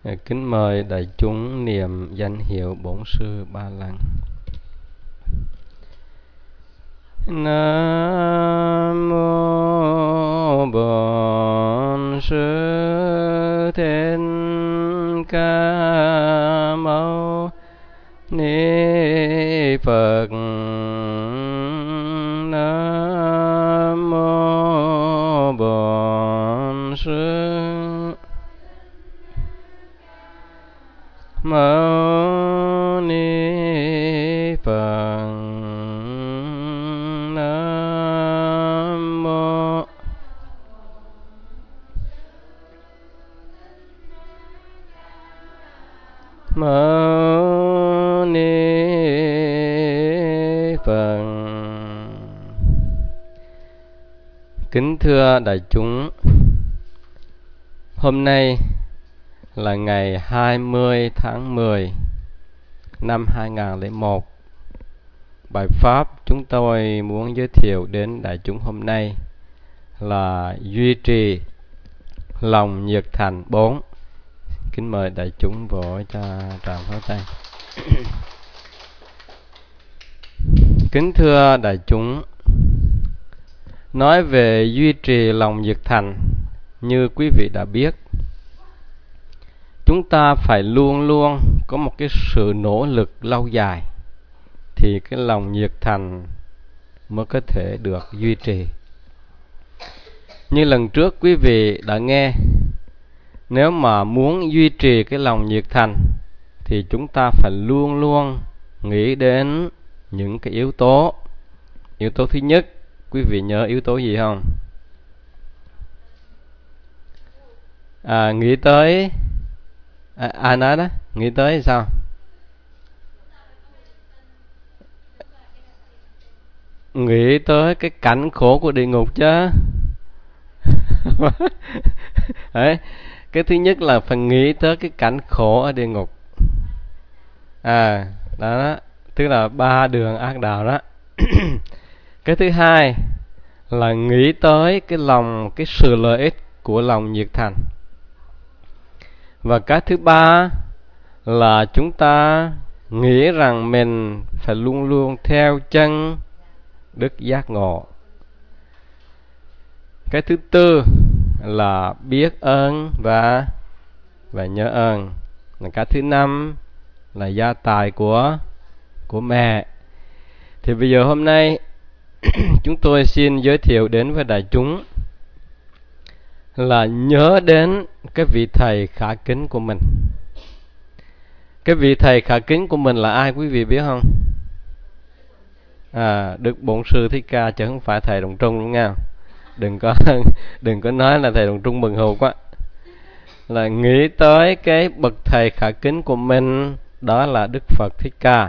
Kính mời đại chúng niệm danh hiệu Bổn Sư Ba Lần. Nam mô Bổn Sư Thích Ca Mâu Ni Phật. Nam mô Bổn Sư Mâu Ni Phật. Nam mô Mâu Ni Phật. Kính thưa đại chúng, hôm nay là ngày 20 tháng 10 năm 2001. Bài pháp chúng tôi muốn giới thiệu đến đại chúng hôm nay là duy trì lòng nhiệt thành 4. Kính mời đại chúng vỗ cho tràng pháo tay. Kính thưa đại chúng, nói về duy trì lòng nhiệt thành, như quý vị đã biết, chúng ta phải luôn luôn có một cái sự nỗ lực lâu dài thì cái lòng nhiệt thành mới có thể được duy trì. Như lần trước quý vị đã nghe, nếu mà muốn duy trì cái lòng nhiệt thành thì chúng ta phải luôn luôn nghĩ đến những cái yếu tố. Yếu tố thứ nhất, quý vị nhớ yếu tố gì không? Nghĩ tới ai nói đó? Nghĩ tới sao? Nghĩ tới cái cảnh khổ của địa ngục chứ. Đấy, cái thứ nhất là phải nghĩ tới cái cảnh khổ ở địa ngục. Đó, tức là 3 đường ác đạo đó. Cái thứ hai là nghĩ tới cái sự lợi ích của lòng nhiệt thành. Và cái thứ ba là chúng ta nghĩ rằng mình phải luôn luôn theo chân đức giác ngộ. Cái thứ tư là biết ơn và nhớ ơn. Cái thứ năm là gia tài của mẹ. Thì bây giờ hôm nay chúng tôi xin giới thiệu đến với đại chúng là nhớ đến cái vị thầy khả kính của mình. Cái vị thầy khả kính của mình là ai quý vị biết không? Đức Bổn Sư Thích Ca, chứ không phải thầy Đồng Trung đúng không? Đừng có nói là thầy Đồng Trung mừng hụt quá. Là nghĩ tới cái bậc thầy khả kính của mình, đó là Đức Phật Thích Ca.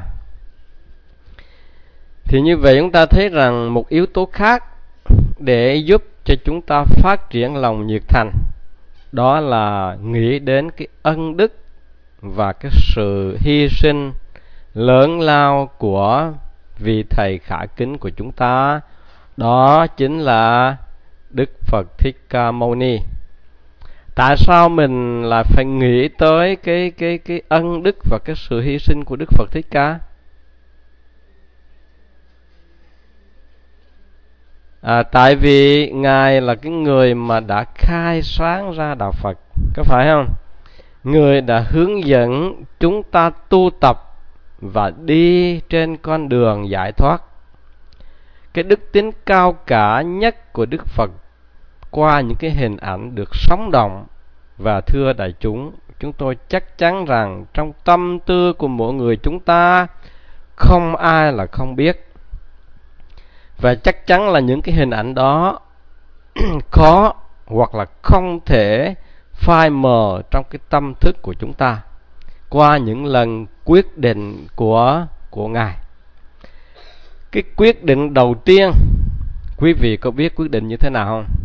Thì như vậy chúng ta thấy rằng một yếu tố khác để giúp cho chúng ta phát triển lòng nhiệt thành, đó là nghĩ đến cái ân đức và cái sự hy sinh lớn lao của vị thầy khả kính của chúng ta, đó chính là Đức Phật Thích Ca Mâu Ni. Tại sao mình lại phải nghĩ tới cái ân đức và cái sự hy sinh của Đức Phật Thích Ca? Tại vì Ngài là cái người mà đã khai sáng ra đạo Phật, có phải không? Người đã hướng dẫn chúng ta tu tập và đi trên con đường giải thoát. Cái đức tính cao cả nhất của Đức Phật qua những cái hình ảnh được sống động. Và thưa đại chúng tôi chắc chắn rằng trong tâm tư của mỗi người chúng ta không ai là không biết. Và chắc chắn là những cái hình ảnh đó khó hoặc là không thể phai mờ trong cái tâm thức của chúng ta qua những lần quyết định của Ngài. Cái quyết định đầu tiên, quý vị có biết quyết định như thế nào không?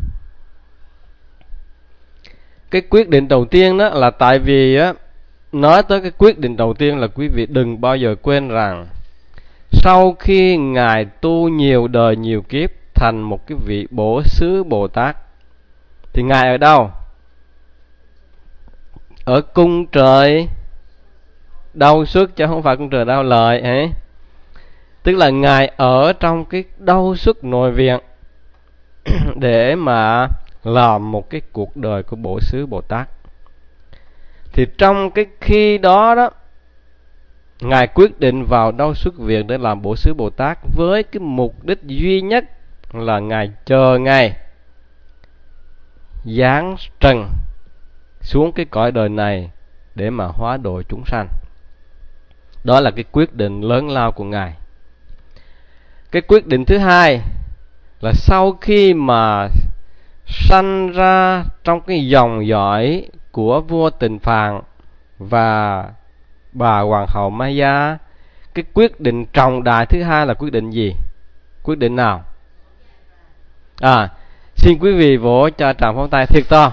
Cái quyết định đầu tiên đó là tại vì nói tới cái quyết định đầu tiên là quý vị đừng bao giờ quên rằng sau khi Ngài tu nhiều đời nhiều kiếp thành một cái vị Bổ Xứ Bồ Tát thì Ngài ở đâu? ở cung trời đau xuất, chứ không phải cung trời đau lợi ấy. Tức là Ngài ở trong cái đau xuất nội viện để mà làm một cái cuộc đời của Bổ Xứ Bồ Tát. Thì trong cái khi đó đó, Ngài quyết định vào đau xuất viện để làm Bổ Xứ Bồ Tát với cái mục đích duy nhất là Ngài chờ Ngài giáng trần xuống cái cõi đời này để mà hóa độ chúng sanh. Đó là cái quyết định lớn lao của Ngài. Cái quyết định thứ hai là sau khi mà sanh ra trong cái dòng dõi của vua Tịnh Phạn và bà Hoàng hậu Maya, cái quyết định trọng đại thứ hai là quyết định gì? Quyết định nào? Xin quý vị vỗ cho tràng pháo tay thiệt to.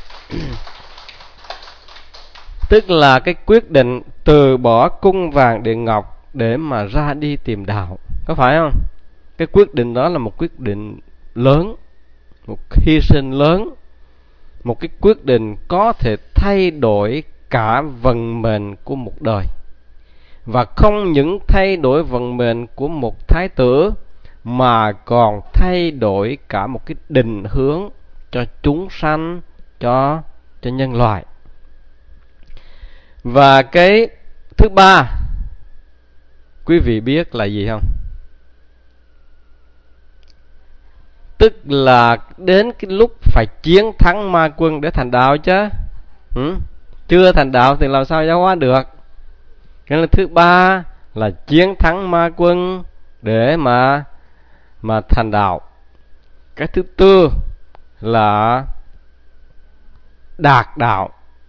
Tức là cái quyết định từ bỏ cung vàng điện ngọc để mà ra đi tìm đạo. Có phải không? Cái quyết định đó là một quyết định lớn, một hy sinh lớn, một cái quyết định có thể thay đổi cả vận mệnh của một đời. Và không những thay đổi vận mệnh của một thái tử, mà còn thay đổi cả một cái định hướng cho chúng sanh, cho nhân loại. Và cái thứ ba, quý vị biết là gì không? Tức là đến cái lúc phải chiến thắng ma quân để thành đạo chứ. Chưa thành đạo thì làm sao giáo hóa được. Cái là thứ ba là chiến thắng ma quân để mà thành đạo. Cái thứ tư là đạt đạo,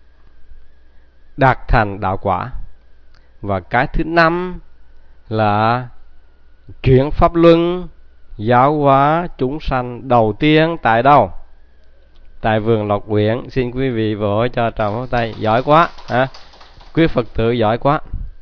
đạt thành đạo quả. Và cái thứ năm là chuyển pháp luân giáo hóa chúng sanh đầu tiên tại đâu? Tại vườn Lộc Quyển. Xin quý vị vỗ cho tràng pháo tay. Giỏi quá quý Phật tử giỏi quá.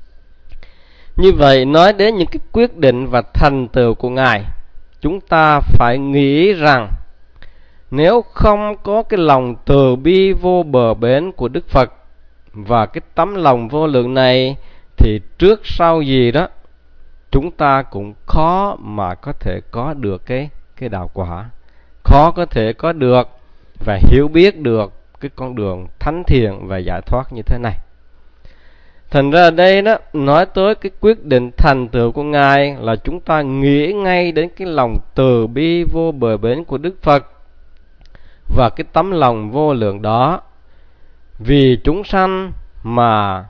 Như vậy, nói đến những cái quyết định và thành tựu của Ngài, chúng ta phải nghĩ rằng nếu không có cái lòng từ bi vô bờ bến của Đức Phật và cái tấm lòng vô lượng này, thì trước sau gì đó chúng ta cũng khó mà có thể có được cái đạo quả, khó có thể có được và hiểu biết được cái con đường thánh thiện và giải thoát như thế này. Thành ra ở đây đó, nói tới cái quyết định thành tựu của Ngài là chúng ta nghĩ ngay đến cái lòng từ bi vô bờ bến của Đức Phật và cái tấm lòng vô lượng đó vì chúng sanh mà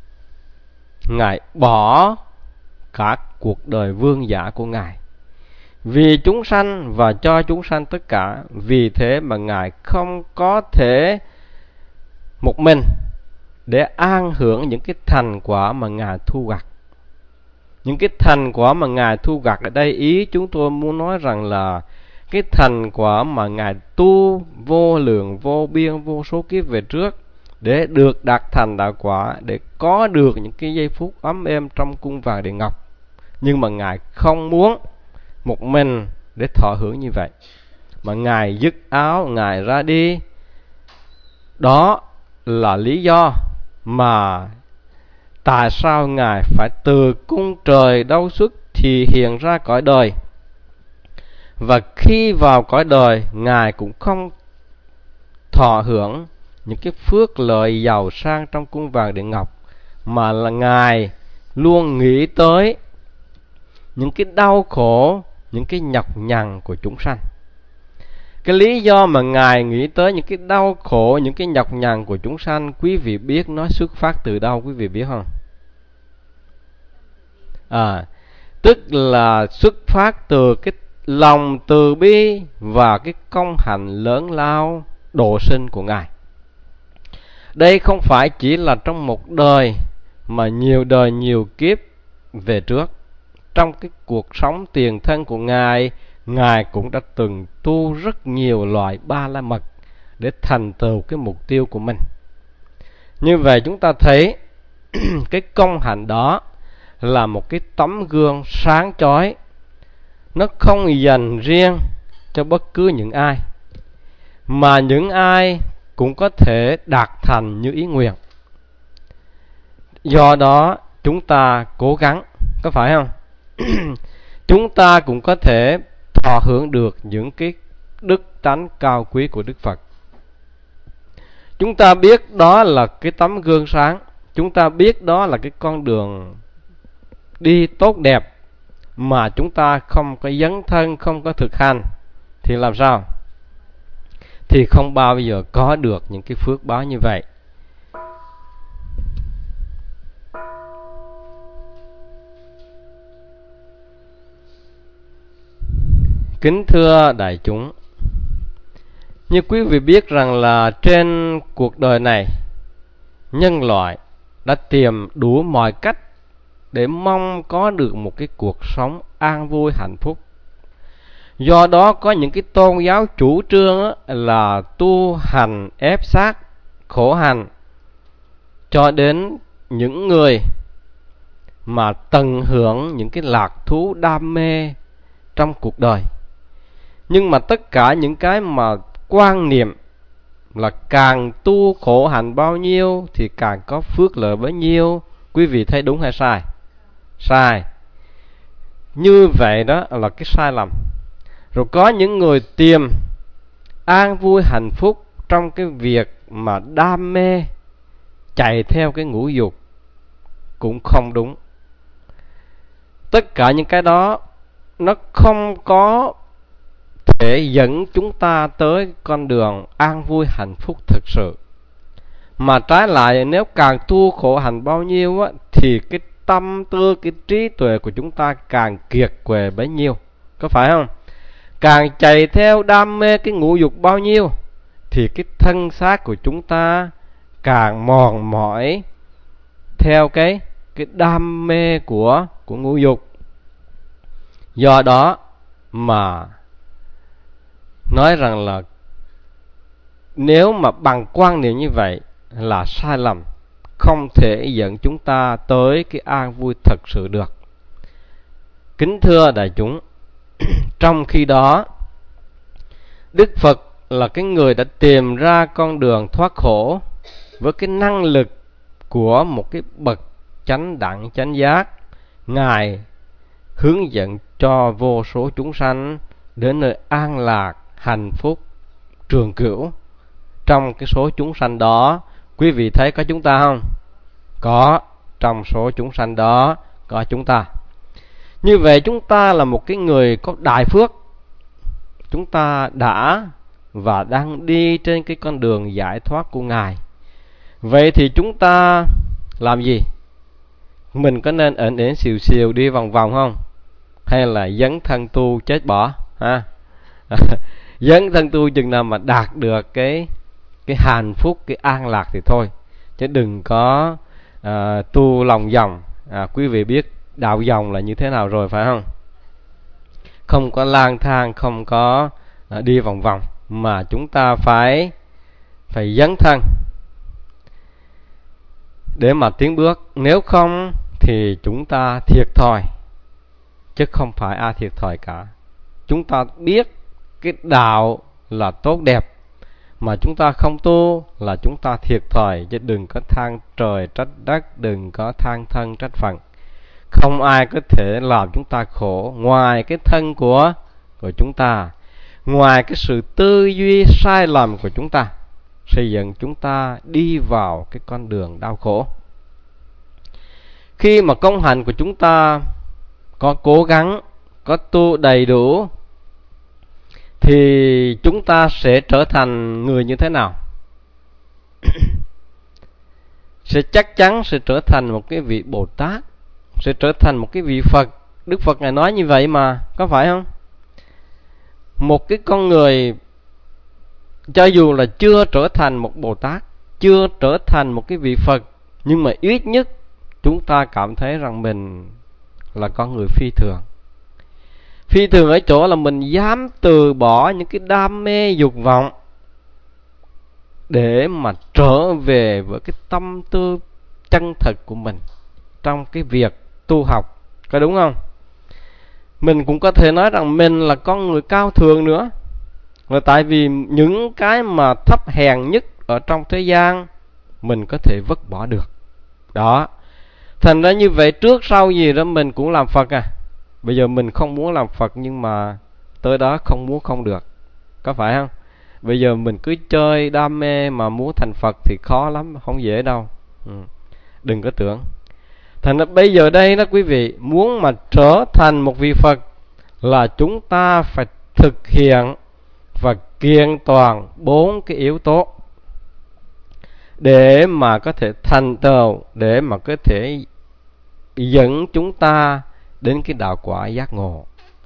Ngài bỏ cả cuộc đời vương giả của Ngài, vì chúng sanh và cho chúng sanh tất cả. Vì thế mà Ngài không có thể một mình để an hưởng những cái thành quả mà Ngài thu gặt. Những cái thành quả mà Ngài thu gặt ở đây, ý chúng tôi muốn nói rằng là cái thành quả mà Ngài tu vô lượng, vô biên, vô số kiếp về trước để được đạt thành đạo quả, để có được những cái giây phút ấm êm trong cung vàng điện ngọc. Nhưng mà Ngài không muốn một mình để thọ hưởng như vậy, mà Ngài dứt áo, Ngài ra đi. Đó là lý do mà tại sao Ngài phải từ cung trời đau xuất thì hiện ra cõi đời. Và khi vào cõi đời, Ngài cũng không thọ hưởng những cái phước lợi giàu sang trong cung vàng điện ngọc, mà là Ngài luôn nghĩ tới những cái đau khổ, những cái nhọc nhằn của chúng sanh. Cái lý do mà Ngài nghĩ tới những cái đau khổ, những cái nhọc nhằn của chúng sanh, quý vị biết nó xuất phát từ đâu, quý vị biết không? Tức là xuất phát từ cái lòng từ bi và cái công hạnh lớn lao độ sinh của Ngài. Đây không phải chỉ là trong một đời, mà nhiều đời nhiều kiếp về trước. Trong cái cuộc sống tiền thân của Ngài, Ngài cũng đã từng tu rất nhiều loại ba la mật để thành tựu cái mục tiêu của mình. Như vậy chúng ta thấy cái công hạnh đó là một cái tấm gương sáng chói. Nó không dành riêng cho bất cứ những ai, mà những ai cũng có thể đạt thành như ý nguyện. Do đó chúng ta cố gắng, có phải không? Chúng ta cũng có thể thọ hưởng được những cái đức tánh cao quý của Đức Phật. Chúng ta biết đó là cái tấm gương sáng, chúng ta biết đó là cái con đường đi tốt đẹp, mà chúng ta không có dấn thân, không có thực hành, thì làm sao? Thì không bao giờ có được những cái phước báo như vậy. Kính thưa đại chúng, như quý vị biết rằng là trên cuộc đời này, nhân loại đã tìm đủ mọi cách để mong có được một cái cuộc sống an vui hạnh phúc. Do đó có những cái tôn giáo chủ trương là tu hành ép sát, khổ hành cho đến những người mà tận hưởng những cái lạc thú đam mê trong cuộc đời. Nhưng mà tất cả những cái mà quan niệm là càng tu khổ hạnh bao nhiêu thì càng có phước lợi bấy nhiêu, quý vị thấy đúng hay sai? Sai. Như vậy đó là cái sai lầm. Rồi có những người tìm an vui hạnh phúc trong cái việc mà đam mê, chạy theo cái ngũ dục, cũng không đúng. Tất cả những cái đó nó không có thể dẫn chúng ta tới con đường an vui hạnh phúc thực sự. Mà trái lại, nếu càng tu khổ hạnh bao nhiêu á, thì cái tâm tư, cái trí tuệ của chúng ta càng kiệt quệ bấy nhiêu, có phải không? Càng chạy theo đam mê cái ngũ dục bao nhiêu thì cái thân xác của chúng ta càng mòn mỏi theo cái đam mê của ngũ dục. Do đó mà nói rằng là nếu mà bằng quan niệm như vậy là sai lầm, không thể dẫn chúng ta tới cái an vui thật sự được. Kính thưa đại chúng, trong khi đó Đức Phật là cái người đã tìm ra con đường thoát khổ với cái năng lực của một cái bậc chánh đẳng chánh giác. Ngài hướng dẫn cho vô số chúng sanh đến nơi an lạc, hạnh phúc, trường cửu. Trong cái số chúng sanh đó, quý vị thấy có chúng ta không? Có, trong số chúng sanh đó có chúng ta. Như vậy chúng ta là một cái người có đại phước. Chúng ta đã và đang đi trên cái con đường giải thoát của Ngài. Vậy thì chúng ta làm gì? Mình có nên ẩn ẩn xìu xìu đi vòng vòng không? Hay là dấn thân tu chết bỏ? Ha? Dấn thân tu chừng nào mà đạt được cái hạnh phúc, cái an lạc thì thôi. Chứ đừng có tu lòng vòng. Quý vị biết đạo vòng là như thế nào rồi phải không? Không có lang thang, không có đi vòng vòng, mà chúng ta phải dấn thân để mà tiến bước. Nếu không thì chúng ta thiệt thòi, chứ không phải ai thiệt thòi cả. Chúng ta biết cái đạo là tốt đẹp, mà chúng ta không tu là chúng ta thiệt thòi. Chứ đừng có than trời trách đất, đừng có than thân trách phận. Không ai có thể làm chúng ta khổ ngoài cái thân của chúng ta, ngoài cái sự tư duy sai lầm của chúng ta, xây dựng chúng ta đi vào cái con đường đau khổ. Khi mà công hạnh của chúng ta có cố gắng, có tu đầy đủ, thì chúng ta sẽ trở thành người như thế nào? Sẽ chắc chắn sẽ trở thành một cái vị Bồ Tát, sẽ trở thành một cái vị Phật. Đức Phật Ngài nói như vậy mà, có phải không? Một cái con người cho dù là chưa trở thành một Bồ Tát, chưa trở thành một cái vị Phật, nhưng mà ít nhất chúng ta cảm thấy rằng mình là con người phi thường. Phi thường ở chỗ là mình dám từ bỏ những cái đam mê dục vọng để mà trở về với cái tâm tư chân thật của mình trong cái việc tu học, có đúng không? Mình cũng có thể nói rằng mình là con người cao thường nữa, là tại vì những cái mà thấp hèn nhất ở trong thế gian mình có thể vứt bỏ được. Đó. Thành ra như vậy trước sau gì đó mình cũng làm Phật à. Bây giờ mình không muốn làm Phật nhưng mà tới đó không muốn không được. Có phải không? Bây giờ mình cứ chơi đam mê mà muốn thành Phật thì khó lắm, không dễ đâu. Đừng có tưởng. Thành ra bây giờ đây đó quý vị, muốn mà trở thành một vị Phật là chúng ta phải thực hiện và kiện toàn 4 cái yếu tố để mà có thể thành tựu, để mà có thể dẫn chúng ta đến cái đạo quả giác ngộ.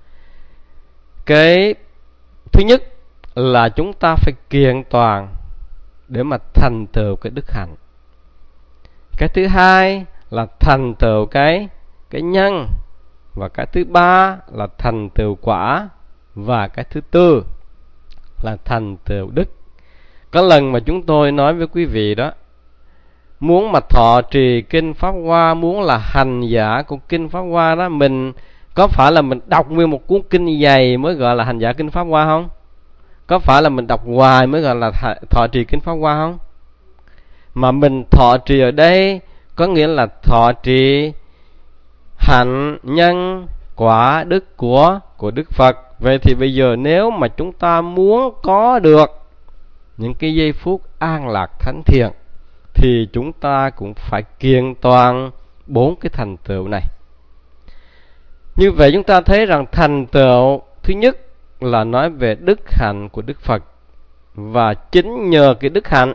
Cái thứ nhất là chúng ta phải kiện toàn để mà thành tựu cái đức hạnh. Cái thứ hai là thành tựu cái nhân. Và cái thứ ba là thành tựu quả. Và cái thứ tư là thành tựu đức. Có lần mà chúng tôi nói với quý vị đó, muốn mà thọ trì kinh Pháp Hoa, muốn là hành giả của kinh Pháp Hoa đó, mình có phải là mình đọc nguyên một cuốn kinh dày mới gọi là hành giả kinh Pháp Hoa không? Có phải là mình đọc hoài mới gọi là thọ trì kinh Pháp Hoa không? Mà mình thọ trì ở đây có nghĩa là thọ trì hạnh nhân quả đức của Đức Phật. Vậy thì bây giờ nếu mà chúng ta muốn có được những cái giây phút an lạc thánh thiện thì chúng ta cũng phải kiện toàn 4 cái thành tựu này. Như vậy chúng ta thấy rằng thành tựu thứ nhất là nói về đức hạnh của Đức Phật. Và chính nhờ cái đức hạnh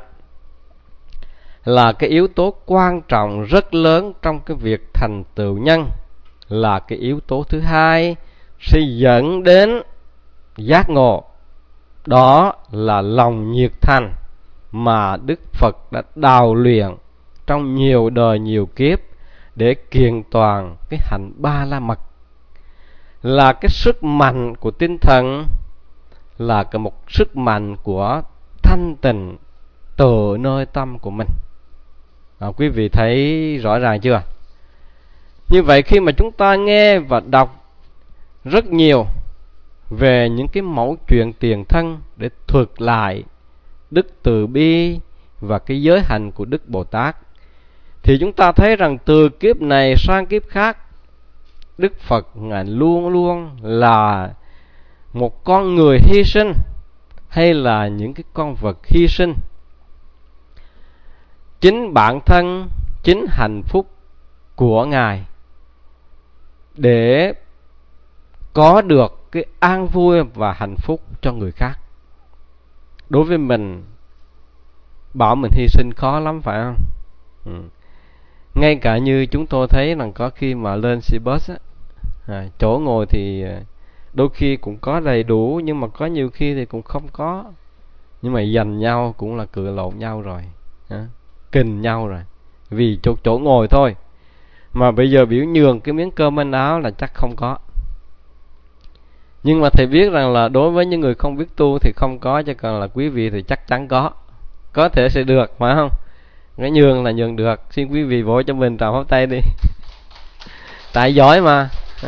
là cái yếu tố quan trọng rất lớn trong cái việc thành tựu nhân, là cái yếu tố thứ hai sẽ dẫn đến giác ngộ. Đó là lòng nhiệt thành mà Đức Phật đã đào luyện trong nhiều đời nhiều kiếp để kiện toàn cái hạnh ba la mật, là cái sức mạnh của tinh thần, là cái một sức mạnh của thanh tịnh từ nơi tâm của mình. Quý vị thấy rõ ràng chưa? Như vậy khi mà chúng ta nghe và đọc rất nhiều về những cái mẫu chuyện tiền thân để thuật lại đức từ bi và cái giới hạnh của Đức Bồ Tát, thì chúng ta thấy rằng từ kiếp này sang kiếp khác, Đức Phật Ngài luôn luôn là một con người hy sinh, hay là những cái con vật hy sinh chính bản thân, chính hạnh phúc của Ngài để có được cái an vui và hạnh phúc cho người khác. Đối với mình, bảo mình hy sinh khó lắm phải không? Ngay cả như chúng tôi thấy rằng có khi mà lên xe bus á, chỗ ngồi thì đôi khi cũng có đầy đủ, nhưng mà có nhiều khi thì cũng không có. Nhưng mà giành nhau cũng là cự lộn nhau rồi, kình nhau rồi, vì chỗ ngồi thôi. Mà bây giờ biểu nhường cái miếng cơm manh áo là chắc không có. Nhưng mà thầy biết rằng là đối với những người không biết tu thì không có, chứ còn là quý vị thì chắc chắn có thể sẽ được, phải không? Cái nhường là nhường được. Xin quý vị vỗ cho mình trào pháo tay đi. Tại giỏi mà.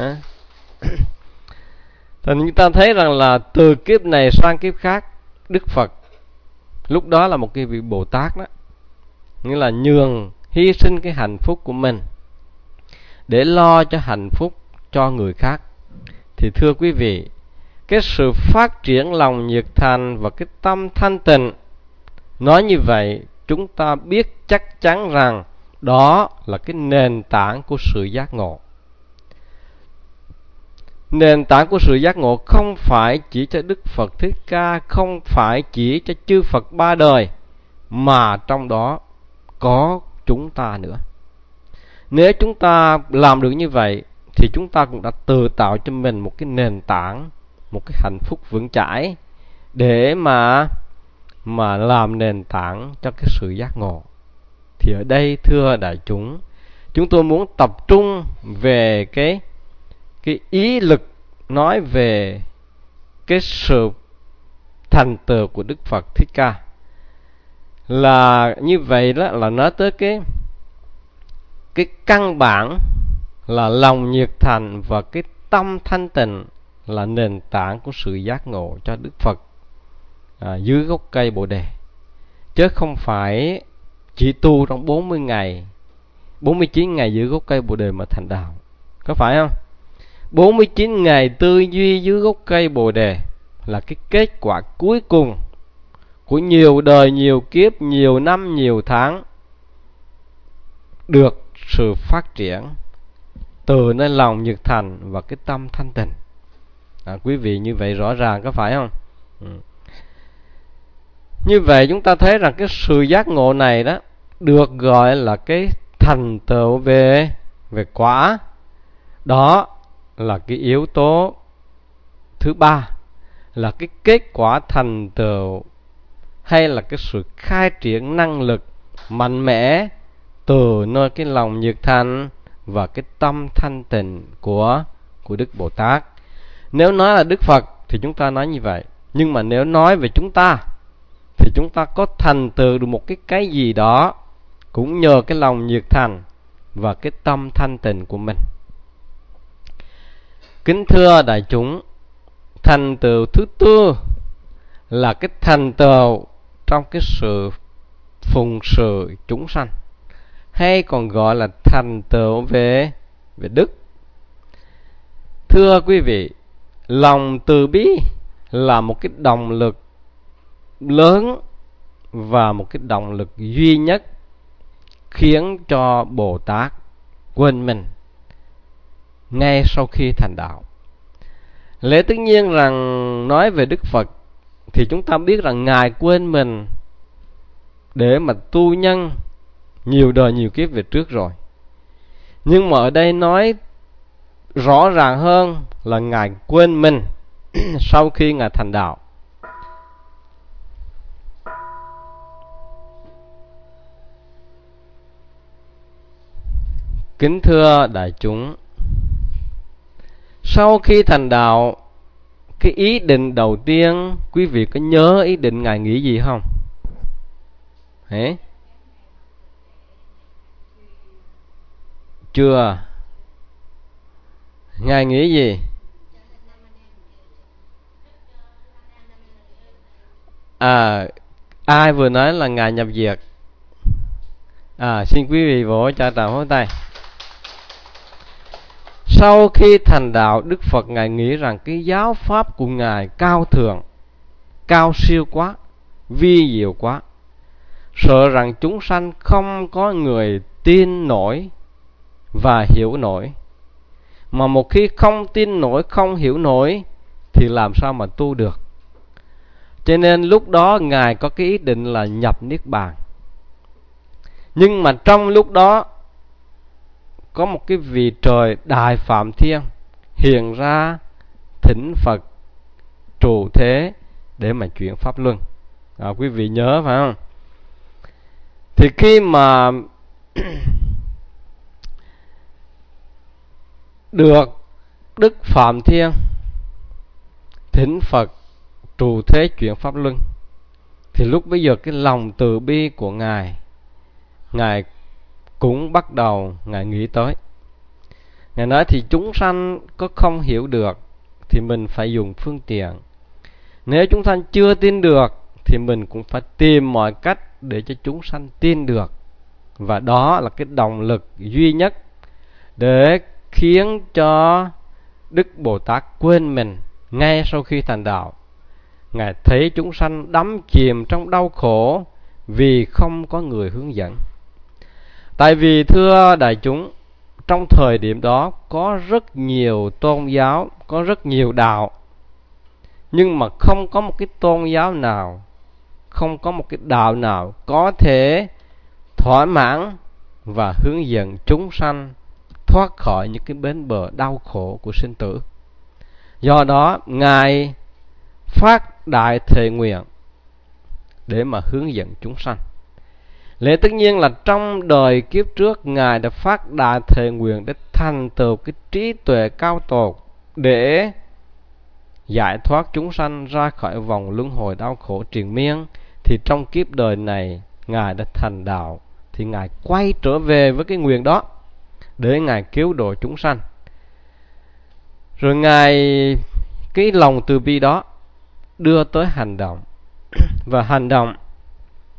Thì chúng ta thấy rằng là từ kiếp này sang kiếp khác, Đức Phật lúc đó là một cái vị Bồ Tát đó, nghĩa là nhường, hy sinh cái hạnh phúc của mình để lo cho hạnh phúc cho người khác. Thì thưa quý vị, cái sự phát triển lòng nhiệt thành và cái tâm thanh tịnh, nói như vậy chúng ta biết chắc chắn rằng đó là cái nền tảng của sự giác ngộ. Nền tảng của sự giác ngộ không phải chỉ cho Đức Phật Thích Ca, không phải chỉ cho chư Phật ba đời, mà trong đó có chúng ta nữa. Nếu chúng ta làm được như vậy thì chúng ta cũng đã tự tạo cho mình một cái nền tảng, một cái hạnh phúc vững chãi để mà làm nền tảng cho cái sự giác ngộ. Thì ở đây thưa đại chúng, chúng tôi muốn tập trung về cái ý lực nói về cái sự thành tựu của Đức Phật Thích Ca. Là như vậy đó, là nói tới cái căn bản là lòng nhiệt thành và cái tâm thanh tịnh là nền tảng của sự giác ngộ cho Đức Phật dưới gốc cây Bồ Đề. chứ không phải chỉ tu trong 40 ngày 49 ngày dưới gốc cây Bồ Đề mà thành đạo. Có phải không? 49 ngày tư duy dưới gốc cây Bồ Đề là cái kết quả cuối cùng của nhiều đời, nhiều kiếp, nhiều năm, nhiều tháng được sự phát triển từ nơi lòng nhiệt thành và cái tâm thanh tịnh. Quý vị như vậy rõ ràng có phải không? Như vậy chúng ta thấy rằng cái sự giác ngộ này đó được gọi là cái thành tựu về quả. Đó là cái yếu tố thứ ba, là cái kết quả thành tựu hay là cái sự khai triển năng lực mạnh mẽ từ nơi cái lòng nhiệt thành và cái tâm thanh tịnh của Đức Bồ Tát. Nếu nói là Đức Phật thì chúng ta nói như vậy, nhưng mà nếu nói về chúng ta thì chúng ta có thành tựu được một cái gì đó cũng nhờ cái lòng nhiệt thành và cái tâm thanh tịnh của mình. Kính thưa đại chúng, thành tựu thứ tư là cái thành tựu trong cái sự phụng sự chúng sanh, hay còn gọi là thành tựu về đức. Thưa quý vị, lòng từ bi là một cái động lực lớn và một cái động lực duy nhất khiến cho Bồ Tát quên mình ngay sau khi thành đạo. Lẽ tất nhiên rằng nói về Đức Phật thì chúng ta biết rằng Ngài quên mình để mà tu nhân nhiều đời nhiều kiếp về trước rồi. Nhưng mà ở đây nói rõ ràng hơn là Ngài quên mình sau khi Ngài thành đạo. Kính thưa đại chúng, sau khi thành đạo, cái ý định đầu tiên, quý vị có nhớ ý định Ngài nghĩ gì không? Chưa. Ngài nghĩ gì? Ai vừa nói là Ngài nhập diệt? Xin quý vị vỗ cho tràng pháo tay. Sau khi thành đạo, Đức Phật Ngài nghĩ rằng cái giáo pháp của Ngài cao thượng, cao siêu quá, vi diệu quá, sợ rằng chúng sanh không có người tin nổi và hiểu nổi. Mà một khi không tin nổi, không hiểu nổi thì làm sao mà tu được. Cho nên lúc đó Ngài có cái ý định là nhập Niết Bàn. Nhưng mà trong lúc đó có một cái vị trời Đại Phạm Thiên hiện ra thỉnh Phật trụ thế để mà chuyển pháp luân. Quý vị nhớ phải không? Thì khi mà được Đức Phạm Thiên thỉnh Phật trụ thế chuyển pháp luân, thì lúc bấy giờ cái lòng từ bi của Ngài cũng bắt đầu Ngài nghĩ tới. Ngài nói thì chúng sanh có không hiểu được thì mình phải dùng phương tiện. Nếu chúng sanh chưa tin được thì mình cũng phải tìm mọi cách để cho chúng sanh tin được. Và đó là cái động lực duy nhất để khiến cho Đức Bồ Tát quên mình ngay sau khi thành đạo. Ngài thấy chúng sanh đắm chìm trong đau khổ vì không có người hướng dẫn. Tại vì thưa đại chúng, trong thời điểm đó có rất nhiều tôn giáo, có rất nhiều đạo, nhưng mà không có một cái tôn giáo nào, không có một cái đạo nào có thể thỏa mãn và hướng dẫn chúng sanh thoát khỏi những cái bến bờ đau khổ của sinh tử. Do đó Ngài phát đại thệ nguyện để mà hướng dẫn chúng sanh. Lẽ tất nhiên là trong đời kiếp trước Ngài đã phát đại thệ nguyện để thành tựu cái trí tuệ cao tột để giải thoát chúng sanh ra khỏi vòng luân hồi đau khổ triền miên. Thì trong kiếp đời này Ngài đã thành đạo, thì Ngài quay trở về với cái nguyện đó để Ngài cứu độ chúng sanh. Rồi Ngài cái lòng từ bi đó đưa tới hành động. Và hành động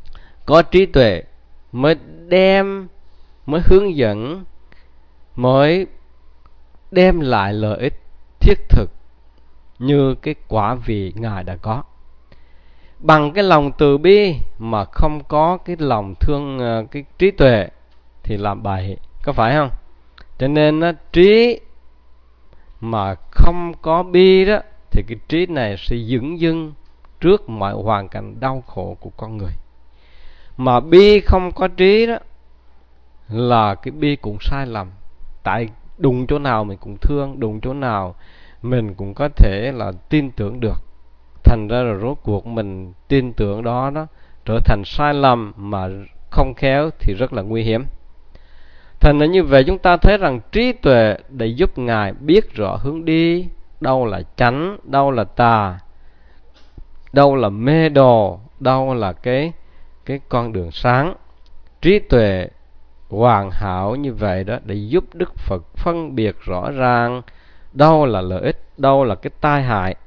có trí tuệ mới hướng dẫn, mới đem lại lợi ích thiết thực như cái quả vị Ngài đã có. Bằng cái lòng từ bi mà không có cái lòng thương, cái trí tuệ thì làm bậy, có phải không? Cho nên trí mà không có bi đó thì cái trí này sẽ dửng dưng trước mọi hoàn cảnh đau khổ của con người. Mà bi không có trí đó là cái bi cũng sai lầm. Tại đụng chỗ nào mình cũng thương, đụng chỗ nào mình cũng có thể là tin tưởng được. Thành ra là rốt cuộc mình tin tưởng đó trở thành sai lầm, mà không khéo thì rất là nguy hiểm. Thành ra như vậy chúng ta thấy rằng trí tuệ để giúp Ngài biết rõ hướng đi, đâu là chánh, đâu là tà, đâu là mê đồ, đâu là cái con đường sáng. Trí tuệ hoàn hảo như vậy đó để giúp Đức Phật phân biệt rõ ràng đâu là lợi ích, đâu là cái tai hại.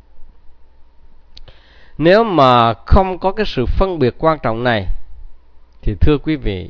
Nếu mà không có cái sự phân biệt quan trọng này thì thưa quý vị,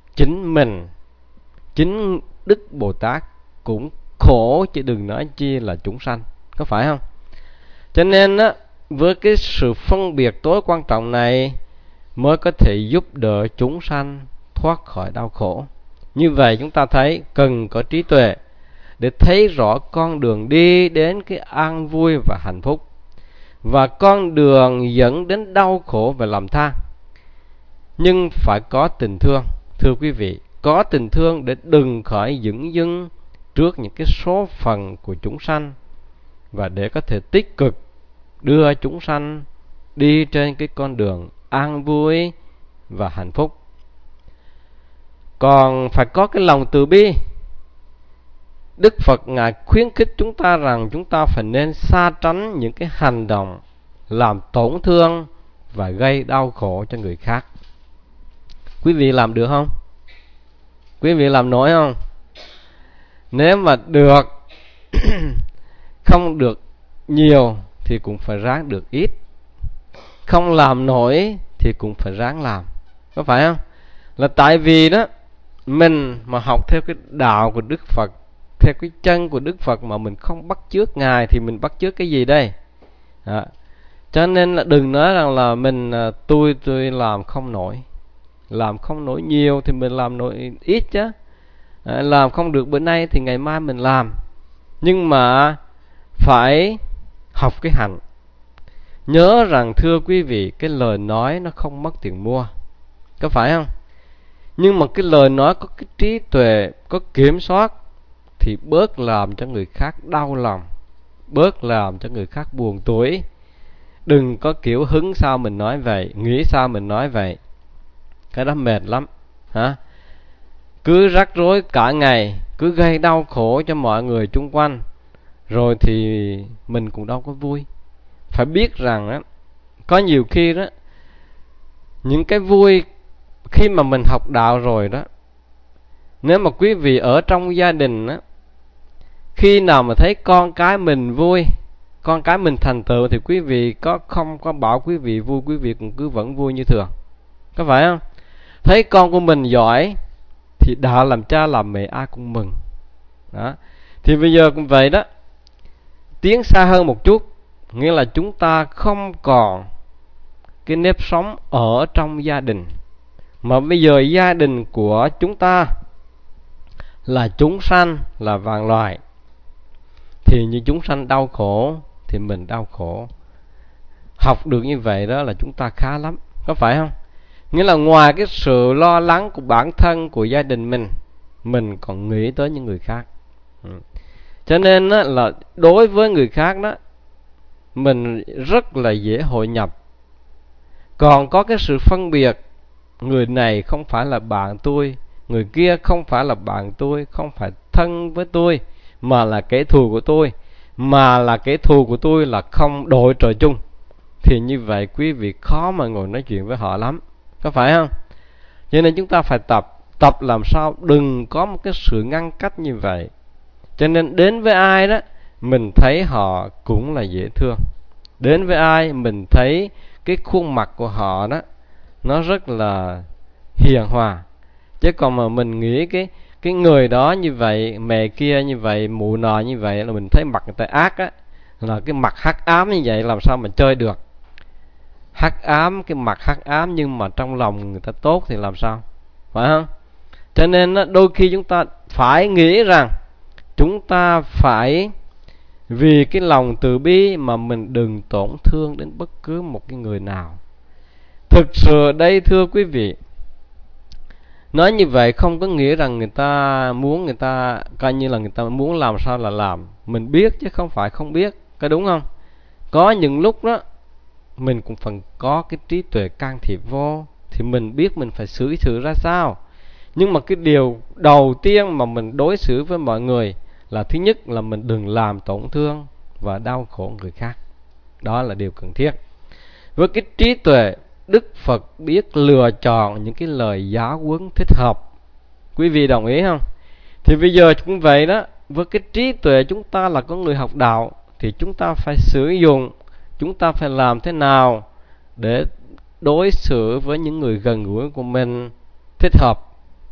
chính Đức Bồ Tát cũng khổ, chứ đừng nói chi là chúng sanh, có phải không? Cho nên với cái sự phân biệt tối quan trọng này mới có thể giúp đỡ chúng sanh thoát khỏi đau khổ. Như vậy chúng ta thấy cần có trí tuệ để thấy rõ con đường đi đến cái an vui và hạnh phúc, và con đường dẫn đến đau khổ và lầm than. Nhưng phải có tình thương, thưa quý vị, có tình thương để đừng khỏi dửng dưng trước những cái số phận của chúng sanh, và để có thể tích cực đưa chúng sanh đi trên cái con đường an vui và hạnh phúc. Còn phải có cái lòng từ bi. Đức Phật Ngài khuyến khích chúng ta rằng chúng ta phải nên xa tránh những cái hành động làm tổn thương và gây đau khổ cho người khác. Quý vị làm được không? Quý vị làm nổi không? Nếu mà được không được nhiều thì cũng phải ráng được ít. Không làm nổi thì cũng phải ráng làm, có phải không? Là tại vì đó, mình mà học theo cái đạo của Đức Phật, theo cái chân của Đức Phật mà mình không bắt chước Ngài thì mình bắt chước cái gì đây? Cho nên là đừng nói rằng là mình tôi làm không nổi. Làm không nổi nhiều thì mình làm nổi ít chứ. Làm không được bữa nay thì ngày mai mình làm. Nhưng mà phải học cái hành. Nhớ rằng thưa quý vị, cái lời nói nó không mất tiền mua, có phải không? Nhưng mà cái lời nói có cái trí tuệ, có kiểm soát thì bớt làm cho người khác đau lòng, bớt làm cho người khác buồn tuổi. Đừng có kiểu hứng sao mình nói vậy, nghĩ sao mình nói vậy. Cái đó mệt lắm. Cứ rắc rối cả ngày, cứ gây đau khổ cho mọi người chung quanh, rồi thì mình cũng đâu có vui. Phải biết rằng đó, có nhiều khi đó, những cái vui khi mà mình học đạo rồi đó, nếu mà quý vị ở trong gia đình đó, khi nào mà thấy con cái mình vui, con cái mình thành tựu thì quý vị không có bảo quý vị vui, quý vị cũng cứ vẫn vui như thường, có phải không? Thấy con của mình giỏi thì đạo làm cha làm mẹ ai cũng mừng đó. Thì bây giờ cũng vậy đó, tiến xa hơn một chút, nghĩa là chúng ta không còn cái nếp sống ở trong gia đình, mà bây giờ gia đình của chúng ta là chúng sanh, là vạn loài. Thì như chúng sanh đau khổ thì mình đau khổ. Học được như vậy đó là chúng ta khá lắm, có phải không? Nghĩa là ngoài cái sự lo lắng của bản thân, của gia đình mình còn nghĩ tới những người khác. Cho nên đó, là đối với người khác đó, mình rất là dễ hội nhập. Còn có cái sự phân biệt, người này không phải là bạn tôi, người kia không phải là bạn tôi, không phải thân với tôi, mà là kẻ thù của tôi, mà là kẻ thù của tôi là không đội trời chung, thì như vậy quý vị khó mà ngồi nói chuyện với họ lắm, có phải không? Cho nên chúng ta phải tập làm sao đừng có một cái sự ngăn cách như vậy. Cho nên đến với ai đó mình thấy họ cũng là dễ thương, đến với ai mình thấy cái khuôn mặt của họ đó nó rất là hiền hòa. Chứ còn mà mình nghĩ cái người đó như vậy, mẹ kia như vậy, mụ nọ như vậy, là mình thấy mặt người ta ác á, là cái mặt hắc ám như vậy làm sao mà chơi được. Hắc ám, cái mặt hắc ám nhưng mà trong lòng người ta tốt thì làm sao, phải không? Cho nên đôi khi chúng ta phải nghĩ rằng chúng ta phải vì cái lòng từ bi mà mình đừng tổn thương đến bất cứ một cái người nào. Thực sự đây thưa quý vị, nói như vậy không có nghĩa rằng người ta coi như là người ta muốn làm sao là làm. Mình biết chứ không phải không biết, có đúng không? Có những lúc đó mình cũng phần có cái trí tuệ can thiệp vô, thì mình biết mình phải xử sự ra sao. Nhưng mà cái điều đầu tiên mà mình đối xử với mọi người là thứ nhất là mình đừng làm tổn thương và đau khổ người khác. Đó là điều cần thiết. Với cái trí tuệ, Đức Phật biết lựa chọn những cái lời giáo huấn thích hợp. Quý vị đồng ý không? Thì bây giờ cũng vậy đó. Với cái trí tuệ chúng ta là có người học đạo, thì chúng ta phải sử dụng, chúng ta phải làm thế nào để đối xử với những người gần gũi của mình thích hợp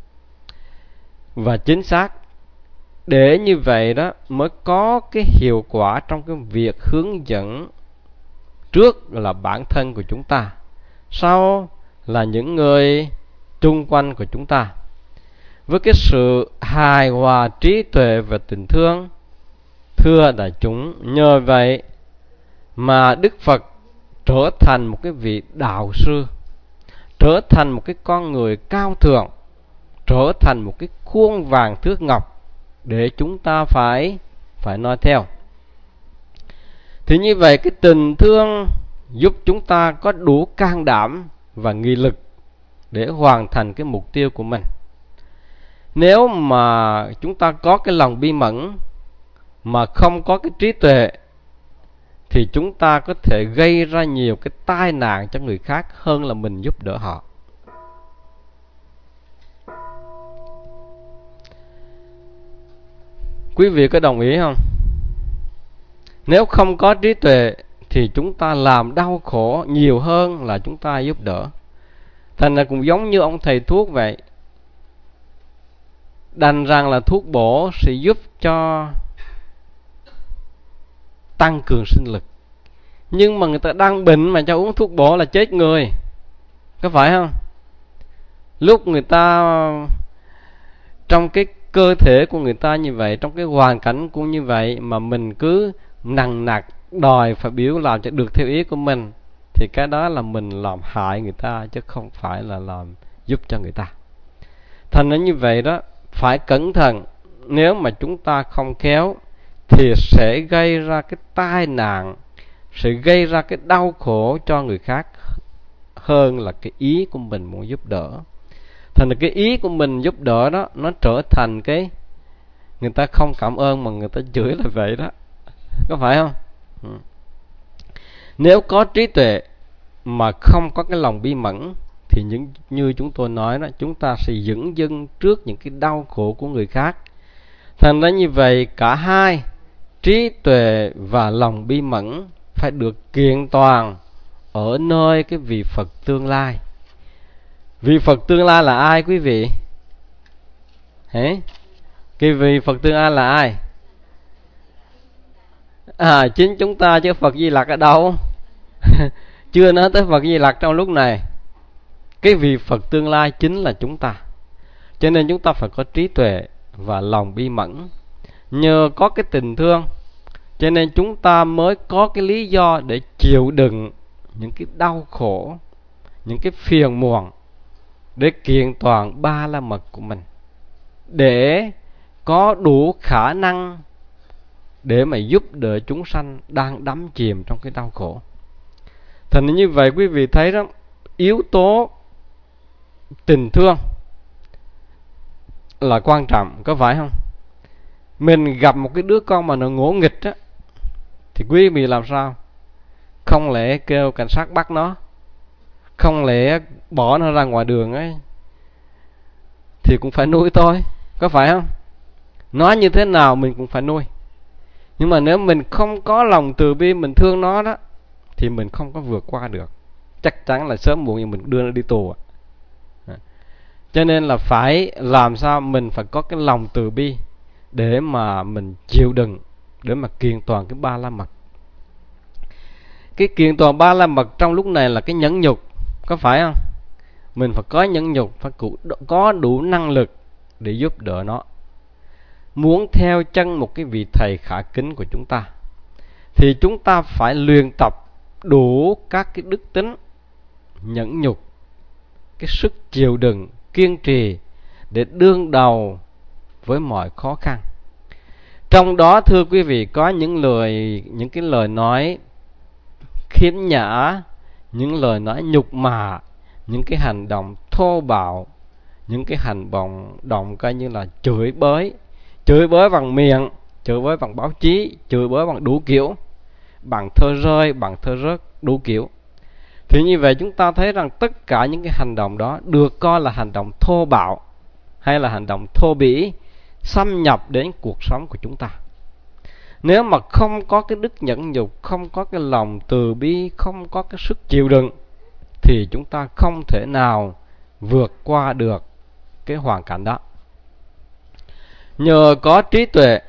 và chính xác. Để như vậy đó mới có cái hiệu quả trong cái việc hướng dẫn. Trước là bản thân của chúng ta, sau là những người chung quanh của chúng ta. Với cái sự hài hòa trí tuệ và tình thương, thưa đại chúng, nhờ vậy mà Đức Phật trở thành một cái vị đạo sư, trở thành một cái con người cao thượng, trở thành một cái khuôn vàng thước ngọc để chúng ta phải noi theo. Thì như vậy cái tình thương giúp chúng ta có đủ can đảm và nghị lực để hoàn thành cái mục tiêu của mình. Nếu mà chúng ta có cái lòng bi mẫn mà không có cái trí tuệ, thì chúng ta có thể gây ra nhiều cái tai nạn cho người khác hơn là mình giúp đỡ họ. Quý vị có đồng ý không? Nếu không có trí tuệ thì chúng ta làm đau khổ nhiều hơn là chúng ta giúp đỡ. Thành ra cũng giống như ông thầy thuốc vậy. Đành rằng là thuốc bổ sẽ giúp cho tăng cường sinh lực, nhưng mà người ta đang bệnh mà cho uống thuốc bổ là chết người, có phải không? Lúc người ta trong cái cơ thể của người ta như vậy, trong cái hoàn cảnh cũng như vậy, mà mình cứ nằng nặc đòi phải biểu làm cho được theo ý của mình, thì cái đó là mình làm hại người ta chứ không phải là làm giúp cho người ta. Thành ra như vậy đó, phải cẩn thận. Nếu mà chúng ta không khéo thì sẽ gây ra cái tai nạn, sẽ gây ra cái đau khổ cho người khác hơn là cái ý của mình muốn giúp đỡ. Thành ra cái ý của mình giúp đỡ đó, nó trở thành cái người ta không cảm ơn mà người ta chửi là vậy đó, có phải không? Nếu có trí tuệ mà không có cái lòng bi mẫn thì như chúng tôi nói đó, chúng ta sẽ dửng dưng trước những cái đau khổ của người khác. Thành ra như vậy cả hai, trí tuệ và lòng bi mẫn, phải được kiện toàn ở nơi cái vị Phật tương lai. Vị Phật tương lai là ai quý vị? Cái vị Phật tương lai là ai? Chính chúng ta chứ Phật Di Lặc ở đâu? Chưa nói tới Phật Di Lặc trong lúc này. Cái vị Phật tương lai chính là chúng ta. Cho nên chúng ta phải có trí tuệ và lòng bi mẫn. Nhờ có cái tình thương, cho nên chúng ta mới có cái lý do để chịu đựng những cái đau khổ, những cái phiền muộn, để kiện toàn ba la mật của mình, để có đủ khả năng để mà giúp đỡ chúng sanh đang đắm chìm trong cái đau khổ. Thành như vậy quý vị thấy đó, yếu tố tình thương là quan trọng, có phải không? Mình gặp một cái đứa con mà nó ngỗ nghịch á, thì quý vị làm sao? Không lẽ kêu cảnh sát bắt nó, không lẽ bỏ nó ra ngoài đường ấy, thì cũng phải nuôi thôi, có phải không? Nói như thế nào mình cũng phải nuôi. Nhưng mà nếu mình không có lòng từ bi, mình thương nó đó, thì mình không có vượt qua được. chắc chắn là sớm muộn gì mình đưa nó đi tù. Cho nên là phải làm sao mình phải có cái lòng từ bi để mà mình chịu đựng, để mà kiện toàn cái ba la mật. Cái kiện toàn ba la mật trong lúc này là cái nhẫn nhục, có phải không? Mình phải có nhẫn nhục, phải có đủ năng lực để giúp đỡ nó. Muốn theo chân một cái vị thầy khả kính của chúng ta thì chúng ta phải luyện tập đủ các cái đức tính nhẫn nhục, cái sức chịu đựng, kiên trì để đương đầu với mọi khó khăn. Trong đó thưa quý vị, có những cái lời nói khiếm nhã, những lời nói nhục mạ, những cái hành động thô bạo, những cái hành động coi như là chửi bới bằng miệng, chửi bới bằng báo chí, chửi bới bằng đủ kiểu, bằng thơ rơi, bằng thơ rớt, đủ kiểu. Thì như vậy chúng ta thấy rằng tất cả những cái hành động đó được coi là hành động thô bạo hay là hành động thô bỉ, xâm nhập đến cuộc sống của chúng ta. Nếu mà không có cái đức nhẫn nhục, không có cái lòng từ bi, không có cái sức chịu đựng thì chúng ta không thể nào vượt qua được cái hoàn cảnh đó. Nhờ có trí tuệ,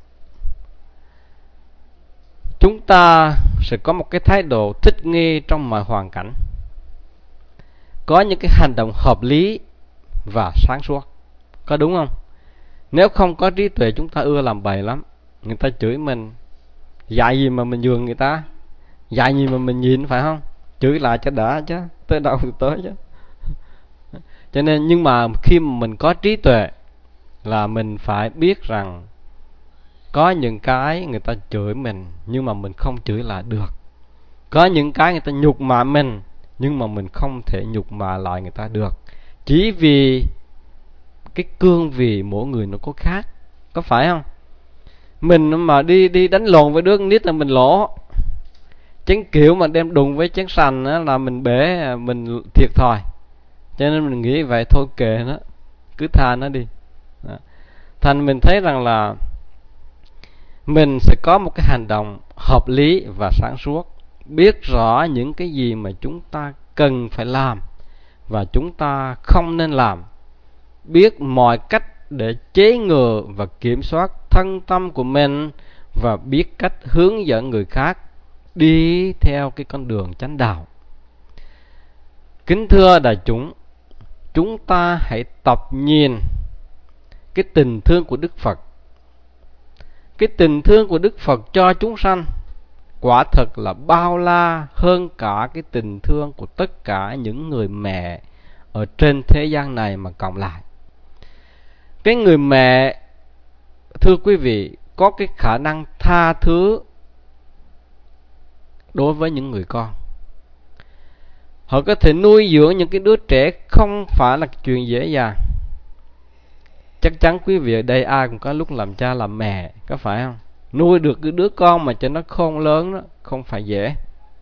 chúng ta sẽ có một cái thái độ thích nghi trong mọi hoàn cảnh, có những cái hành động hợp lý và sáng suốt. Có đúng không? Nếu không có trí tuệ, chúng ta ưa làm bậy lắm. Người ta chửi mình, dạy gì mà mình nhường người ta, dạy gì mà mình nhịn, phải không? Chửi lại cho đã chứ, tới đâu thì tới chứ. Cho nên, nhưng mà khi mà mình có trí tuệ là mình phải biết rằng có những cái người ta chửi mình nhưng mà mình không chửi lại được. Có những cái người ta nhục mạ mình nhưng mà mình không thể nhục mạ lại người ta được. Chỉ vì cái cương vị mỗi người nó có khác, có phải không? Mình mà đi đánh lộn với đứa con nít là mình lỗ. Chén kiểu mà đem đụng với chén sành là mình bể, mình thiệt thòi. Cho nên mình nghĩ vậy thôi kệ nó, cứ tha nó đi. Thành mình thấy rằng là mình sẽ có một cái hành động hợp lý và sáng suốt, biết rõ những cái gì mà chúng ta cần phải làm và chúng ta không nên làm, biết mọi cách để chế ngừa và kiểm soát thân tâm của mình, và biết cách hướng dẫn người khác đi theo cái con đường chánh đạo. Kính thưa đại chúng, chúng ta hãy tập nhìn cái tình thương của Đức Phật. Cái tình thương của Đức Phật cho chúng sanh quả thật là bao la hơn cả cái tình thương của tất cả những người mẹ ở trên thế gian này mà cộng lại. Cái người mẹ, thưa quý vị, có cái khả năng tha thứ đối với những người con. Họ có thể nuôi dưỡng những cái đứa trẻ không phải là chuyện dễ dàng. Chắc chắn quý vị ở đây ai cũng có lúc làm cha làm mẹ, có phải không? Nuôi được cái đứa con mà cho nó khôn lớn đó không phải dễ.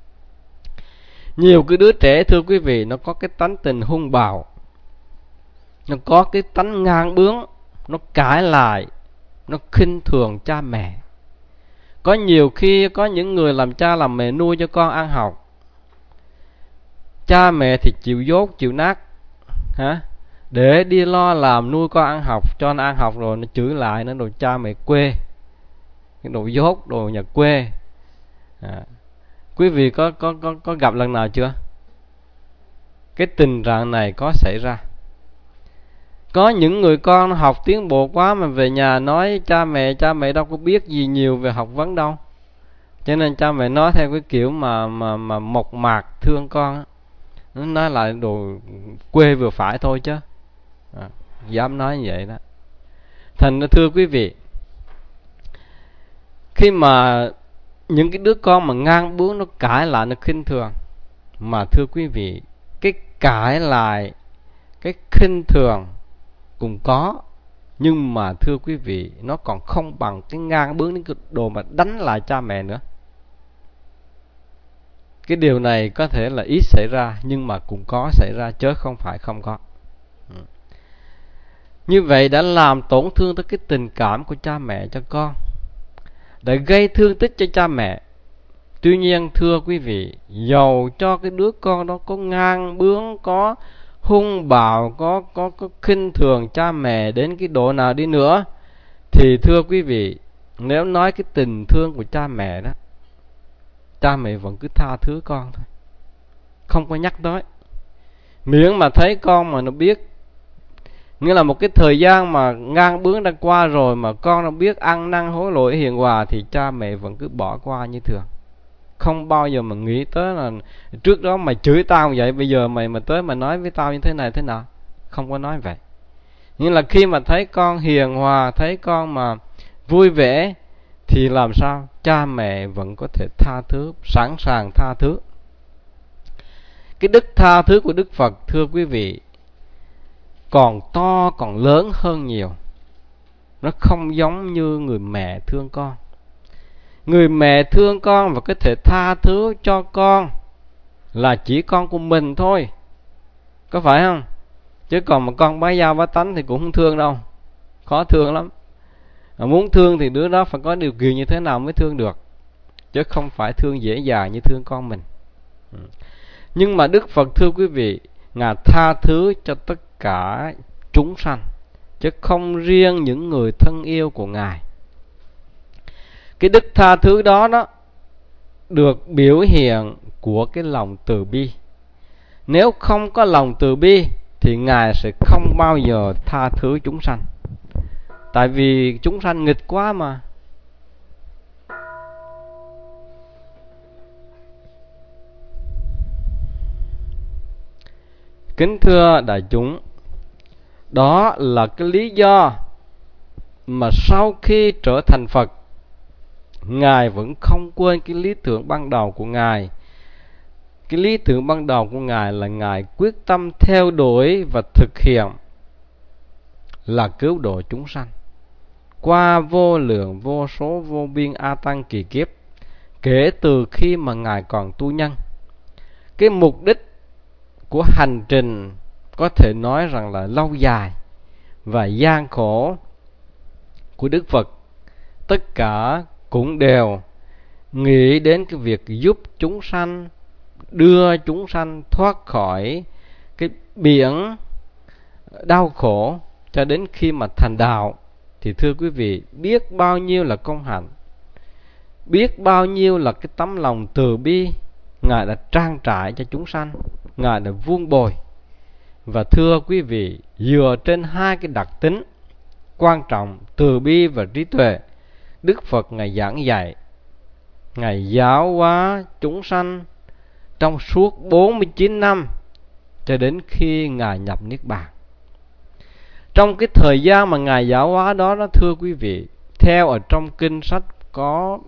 Nhiều cái đứa trẻ, thưa quý vị, nó có cái tánh tình hung bạo, nó có cái tánh ngang bướng, nó cãi lại, nó khinh thường cha mẹ. Có nhiều khi có những người làm cha làm mẹ nuôi cho con ăn học, cha mẹ thì chịu dốt chịu nát để đi lo làm nuôi con ăn học, cho nó ăn học rồi nó chửi lại nó đồ cha mẹ quê, cái đồ dốt, đồ nhà quê. Quý vị có gặp lần nào chưa? Cái tình trạng này có xảy ra. Có những người con học tiến bộ quá mà về nhà nói cha mẹ đâu có biết gì nhiều về học vấn đâu. Cho nên cha mẹ nói theo cái kiểu mà mộc mạc thương con á. Nó nói lại đồ quê vừa phải thôi chứ. Dám nói như vậy đó. Thành ra thưa quý vị, khi mà những cái đứa con mà ngang bướng, nó cãi lại, nó khinh thường, mà thưa quý vị, cái cãi lại, cái khinh thường cũng có, nhưng mà thưa quý vị, nó còn không bằng cái ngang bướng đến cái đồ mà đánh lại cha mẹ nữa. Cái điều này có thể là ít xảy ra, nhưng mà cũng có xảy ra, chứ không phải không có. Như vậy đã làm tổn thương tới cái tình cảm của cha mẹ cho con, đã gây thương tích cho cha mẹ. Tuy nhiên thưa quý vị, dầu cho cái đứa con đó có ngang bướng, có hung bạo, có khinh thường cha mẹ đến cái độ nào đi nữa, thì thưa quý vị, nếu nói cái tình thương của cha mẹ đó, cha mẹ vẫn cứ tha thứ con thôi, không có nhắc tới. Miễn mà thấy con mà nó biết, nghĩa là một cái thời gian mà ngang bướng đã qua rồi mà con nó biết ăn năn hối lỗi hiền hòa, thì cha mẹ vẫn cứ bỏ qua như thường. Không bao giờ mà nghĩ tới là trước đó mày chửi tao vậy, bây giờ mày mà tới mà nói với tao như thế này thế nào. Không có nói vậy. Nhưng là khi mà thấy con hiền hòa, thấy con mà vui vẻ, thì làm sao? Cha mẹ vẫn có thể tha thứ, sẵn sàng tha thứ. Cái đức tha thứ của Đức Phật, thưa quý vị, còn to, còn lớn hơn nhiều. Nó không giống như người mẹ thương con. Người mẹ thương con và có thể tha thứ cho con là chỉ con của mình thôi, có phải không? Chứ còn mà con bá dao bá tánh thì cũng không thương đâu, khó thương lắm. Muốn thương thì đứa đó phải có điều kiện như thế nào mới thương được, chứ không phải thương dễ dàng như thương con mình. Nhưng mà Đức Phật, thưa quý vị, Ngài tha thứ cho tất cả chúng sanh, chứ không riêng những người thân yêu của Ngài. Cái đức tha thứ đó được biểu hiện của cái lòng từ bi. Nếu không có lòng từ bi thì Ngài sẽ không bao giờ tha thứ chúng sanh. Tại vì chúng sanh nghịch quá mà. Kính thưa đại chúng, đó là cái lý do mà sau khi trở thành Phật, Ngài vẫn không quên cái lý tưởng ban đầu của Ngài. Cái lý tưởng ban đầu của Ngài là Ngài quyết tâm theo đuổi và thực hiện là cứu độ chúng sanh qua vô lượng vô số vô biên a tăng kỳ kiếp, kể từ khi mà Ngài còn tu nhân. Cái mục đích của hành trình có thể nói rằng là lâu dài và gian khổ của Đức Phật, tất cả cũng đều nghĩ đến cái việc giúp chúng sanh, đưa chúng sanh thoát khỏi cái biển đau khổ cho đến khi mà thành đạo. Thì thưa quý vị, biết bao nhiêu là công hạnh, biết bao nhiêu là cái tấm lòng từ bi Ngài đã trang trải cho chúng sanh, Ngài đã vun bồi. Và thưa quý vị, dựa trên hai cái đặc tính quan trọng, từ bi và trí tuệ, Đức Phật Ngài giảng dạy, Ngài giáo hóa chúng sanh trong suốt 49 năm cho đến khi Ngài nhập Niết Bàn. Trong cái thời gian mà Ngài giáo hóa đó, thưa quý vị, theo ở trong kinh sách có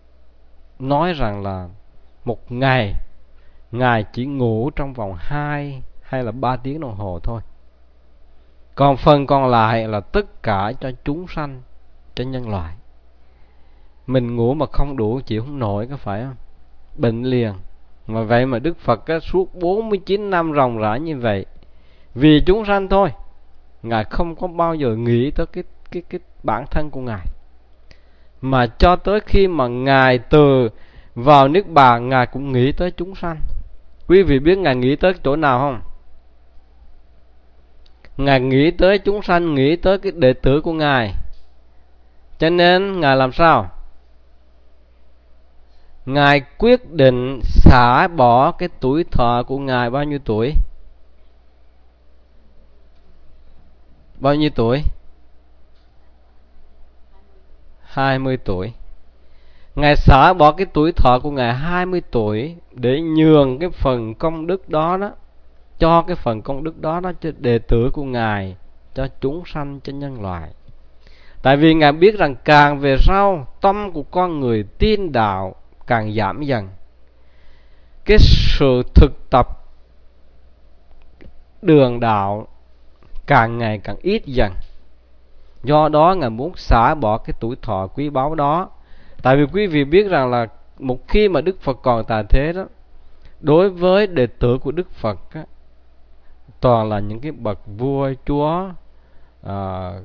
nói rằng là một ngày Ngài chỉ ngủ trong vòng 2 hay là 3 tiếng đồng hồ thôi. Còn phần còn lại là tất cả cho chúng sanh, cho nhân loại. Mình ngủ mà không đủ chịu không nổi, có phải không? Bệnh liền. Mà vậy mà Đức Phật suốt 49 năm ròng rã như vậy, vì chúng sanh thôi. Ngài không có bao giờ nghĩ tới cái bản thân của Ngài. Mà cho tới khi mà Ngài từ vào Niết Bàn, Ngài cũng nghĩ tới chúng sanh. Quý vị biết Ngài nghĩ tới chỗ nào không? Ngài nghĩ tới chúng sanh, nghĩ tới cái đệ tử của Ngài. Cho nên Ngài làm sao? Ngài quyết định xả bỏ cái tuổi thọ của Ngài bao nhiêu tuổi? Bao nhiêu tuổi? 20 tuổi. Ngài xả bỏ cái tuổi thọ của Ngài 20 tuổi để nhường cái phần công đức đó cho cái phần công đức đó cho đệ tử của Ngài, cho chúng sanh, cho nhân loại. Tại vì Ngài biết rằng càng về sau, tâm của con người tin đạo càng giảm dần, cái sự thực tập đường đạo càng ngày càng ít dần. Do đó Ngài muốn xả bỏ cái tuổi thọ quý báu đó. Tại vì quý vị biết rằng là một khi mà Đức Phật còn tại thế đó, đối với đệ tử của Đức Phật toàn là những cái bậc vua chúa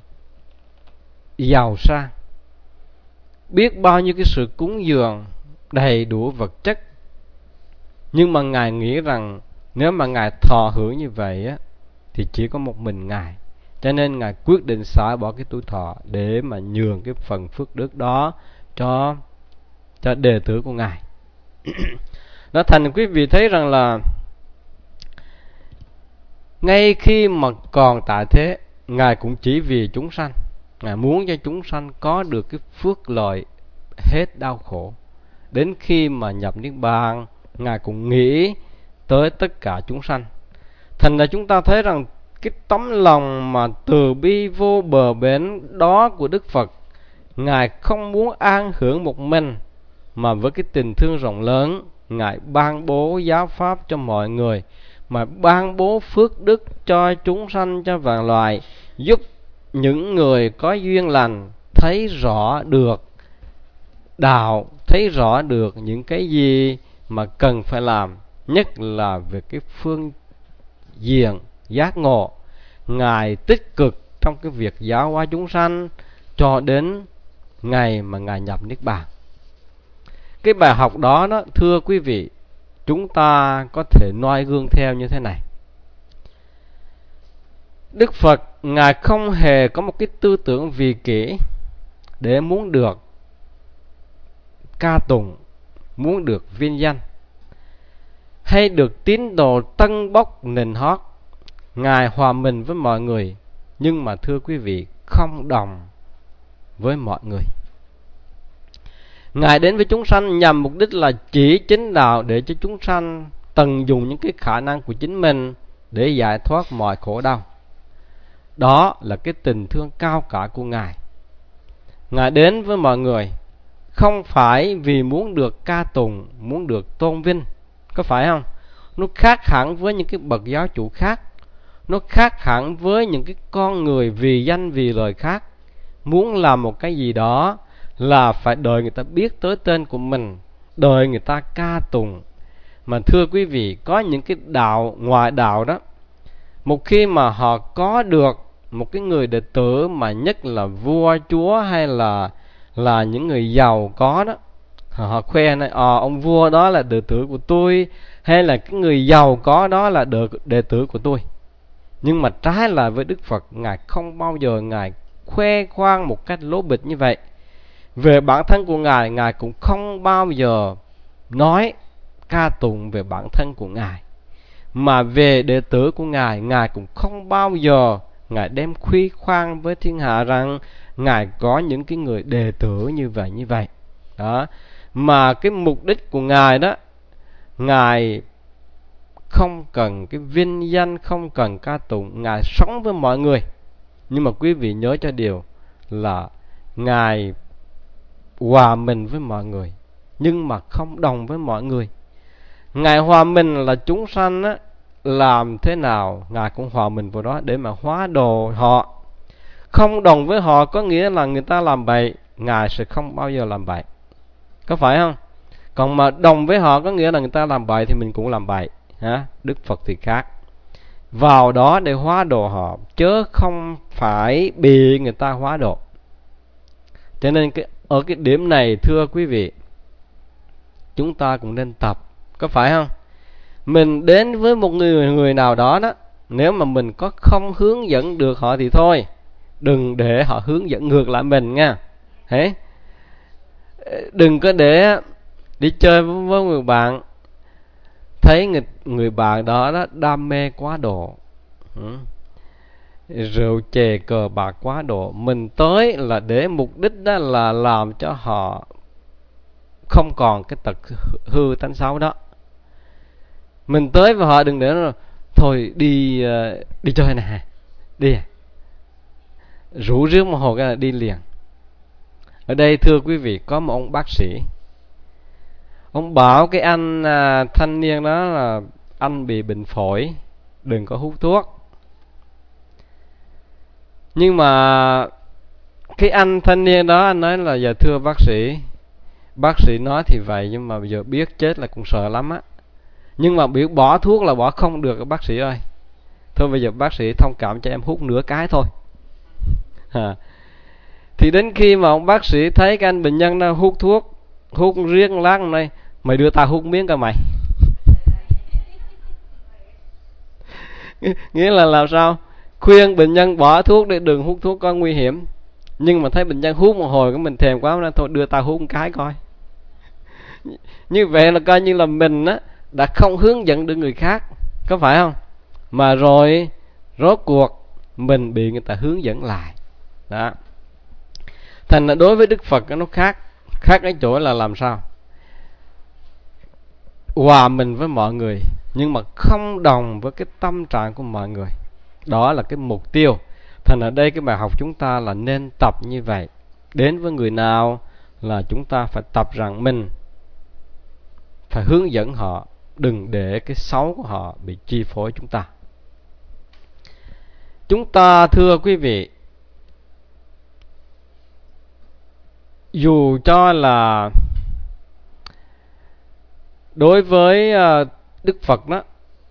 giàu sang. Biết bao nhiêu cái sự cúng dường đầy đủ vật chất. Nhưng mà Ngài nghĩ rằng nếu mà Ngài thọ hưởng như vậy á, thì chỉ có một mình Ngài. Cho nên Ngài quyết định xả bỏ cái tuổi thọ để mà nhường cái phần phước đức đó cho đệ tử của Ngài. Đó, thành quý vị thấy rằng là ngay khi mà còn tại thế, Ngài cũng chỉ vì chúng sanh. Ngài muốn cho chúng sanh có được cái phước lợi hết đau khổ. Đến khi mà nhập Niết Bàn, Ngài cũng nghĩ tới tất cả chúng sanh. Thành ra chúng ta thấy rằng cái tấm lòng mà từ bi vô bờ bến đó của Đức Phật, Ngài không muốn an hưởng một mình, mà với cái tình thương rộng lớn, Ngài ban bố giáo pháp cho mọi người, mà ban bố phước đức cho chúng sanh, cho vạn loài, giúp những người có duyên lành thấy rõ được đạo, thấy rõ được những cái gì mà cần phải làm, nhất là về cái phương diện giác ngộ. Ngài tích cực trong cái việc giáo hóa chúng sanh cho đến ngày mà Ngài nhập Niết Bàn. Cái bài học đó, thưa quý vị, chúng ta có thể noi gương theo như thế này. Đức Phật, Ngài không hề có một cái tư tưởng vị kỷ để muốn được ca tụng, muốn được vinh danh, hay được tín đồ tân bốc nịnh hót. Ngài hòa mình với mọi người, nhưng mà thưa quý vị, không đồng với mọi người. Ngài đến với chúng sanh nhằm mục đích là chỉ chính đạo, để cho chúng sanh tận dụng những cái khả năng của chính mình để giải thoát mọi khổ đau. Đó là cái tình thương cao cả của Ngài. Ngài đến với mọi người không phải vì muốn được ca tụng, muốn được tôn vinh, có phải không? Nó khác hẳn với những cái bậc giáo chủ khác. Nó khác hẳn với những cái con người vì danh vì lời khác. Muốn làm một cái gì đó là phải đợi người ta biết tới tên của mình, đợi người ta ca tụng. Mà thưa quý vị, có những cái đạo, ngoại đạo đó, một khi mà họ có được một cái người đệ tử, mà nhất là vua chúa hay là những người giàu có đó, họ khoe này, ông vua đó là đệ tử của tôi, hay là cái người giàu có đó là đệ tử của tôi. Nhưng mà trái lại với Đức Phật, Ngài không bao giờ Ngài khoe khoang một cách lố bịch như vậy. Về bản thân của Ngài, Ngài cũng không bao giờ nói ca tụng về bản thân của Ngài. Mà về đệ tử của Ngài, Ngài cũng không bao giờ Ngài đem khoe khoang với thiên hạ rằng Ngài có những cái người đệ tử như vậy. Đó. Mà cái mục đích của Ngài đó, Ngài không cần cái vinh danh, không cần ca tụng. Ngài sống với mọi người. Nhưng mà quý vị nhớ cho điều là Ngài hòa mình với mọi người, nhưng mà không đồng với mọi người. Ngài hòa mình là chúng sanh á, làm thế nào Ngài cũng hòa mình vào đó để mà hóa độ họ. Không đồng với họ có nghĩa là người ta làm bậy, Ngài sẽ không bao giờ làm bậy, có phải không? Còn mà đồng với họ có nghĩa là người ta làm bậy thì mình cũng làm bậy. Đức Phật thì khác, vào đó để hóa độ họ, chớ không phải bị người ta hóa độ. Cho nên ở cái điểm này, thưa quý vị, chúng ta cũng nên tập, có phải không? Mình đến với một người nào đó đó, nếu mà mình có không hướng dẫn được họ thì thôi, đừng để họ hướng dẫn ngược lại mình nha. Thế đừng có để đi chơi với người bạn, thấy người bạn đó đam mê quá độ, rượu chè cờ bạc quá độ, mình tới là để mục đích đó là làm cho họ không còn cái tật hư tánh xấu đó. Mình tới với họ đừng để nó thôi đi chơi nè, đi rủ rước một hồi cái là đi liền. Ở đây thưa quý vị, có một ông bác sĩ, ông bảo cái anh thanh niên đó là anh bị bệnh phổi, đừng có hút thuốc. Nhưng mà cái anh thanh niên đó, anh nói là dạ thưa bác sĩ nói thì vậy, nhưng mà bây giờ biết chết là cũng sợ lắm á. Nhưng mà biểu bỏ thuốc là bỏ không được bác sĩ ơi. Thôi bây giờ bác sĩ thông cảm cho em hút nửa cái thôi. Thì đến khi mà ông bác sĩ thấy cái anh bệnh nhân đó hút thuốc, hút riêng lát này, mày đưa tao hút miếng coi mày. Nghĩa là làm sao? Khuyên bệnh nhân bỏ thuốc để đừng hút thuốc có nguy hiểm, nhưng mà thấy bệnh nhân hút một hồi cái mình thèm quá nên thôi đưa tao hút một cái coi. Như vậy là coi như là mình á đã không hướng dẫn được người khác, có phải không? Mà rồi rốt cuộc mình bị người ta hướng dẫn lại. Đó. Thành là đối với Đức Phật nó khác ở chỗ là làm sao? Hòa mình với mọi người nhưng mà không đồng với cái tâm trạng của mọi người. Đó là cái mục tiêu. Thành ở đây cái bài học chúng ta là nên tập như vậy. Đến với người nào là chúng ta phải tập rằng mình phải hướng dẫn họ, đừng để cái xấu của họ bị chi phối chúng ta. Chúng ta thưa quý vị, dù cho là đối với Đức Phật đó,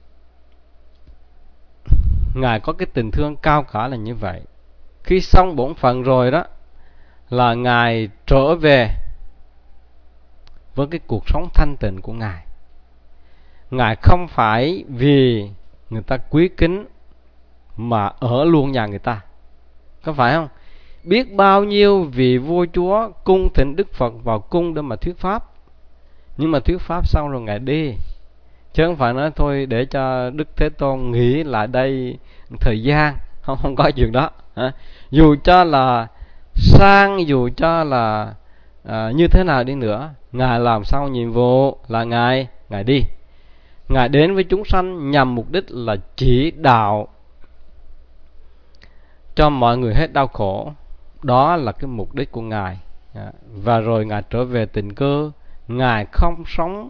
Ngài có cái tình thương cao cả là như vậy. Khi xong bổn phận rồi đó là Ngài trở về với cái cuộc sống thanh tịnh của Ngài. Ngài không phải vì người ta quý kính mà ở luôn nhà người ta, có phải không? Biết bao nhiêu vị vua chúa cung thỉnh Đức Phật vào cung để mà thuyết pháp, nhưng mà thuyết pháp xong rồi Ngài đi, chứ không phải nói thôi để cho Đức Thế Tôn nghỉ lại đây thời gian. Không có chuyện đó. Dù cho là sang, dù cho là như thế nào đi nữa, Ngài làm xong nhiệm vụ là Ngài đi. Ngài đến với chúng sanh nhằm mục đích là chỉ đạo cho mọi người hết đau khổ. Đó là cái mục đích của Ngài. Và rồi Ngài trở về tình cư. Ngài không sống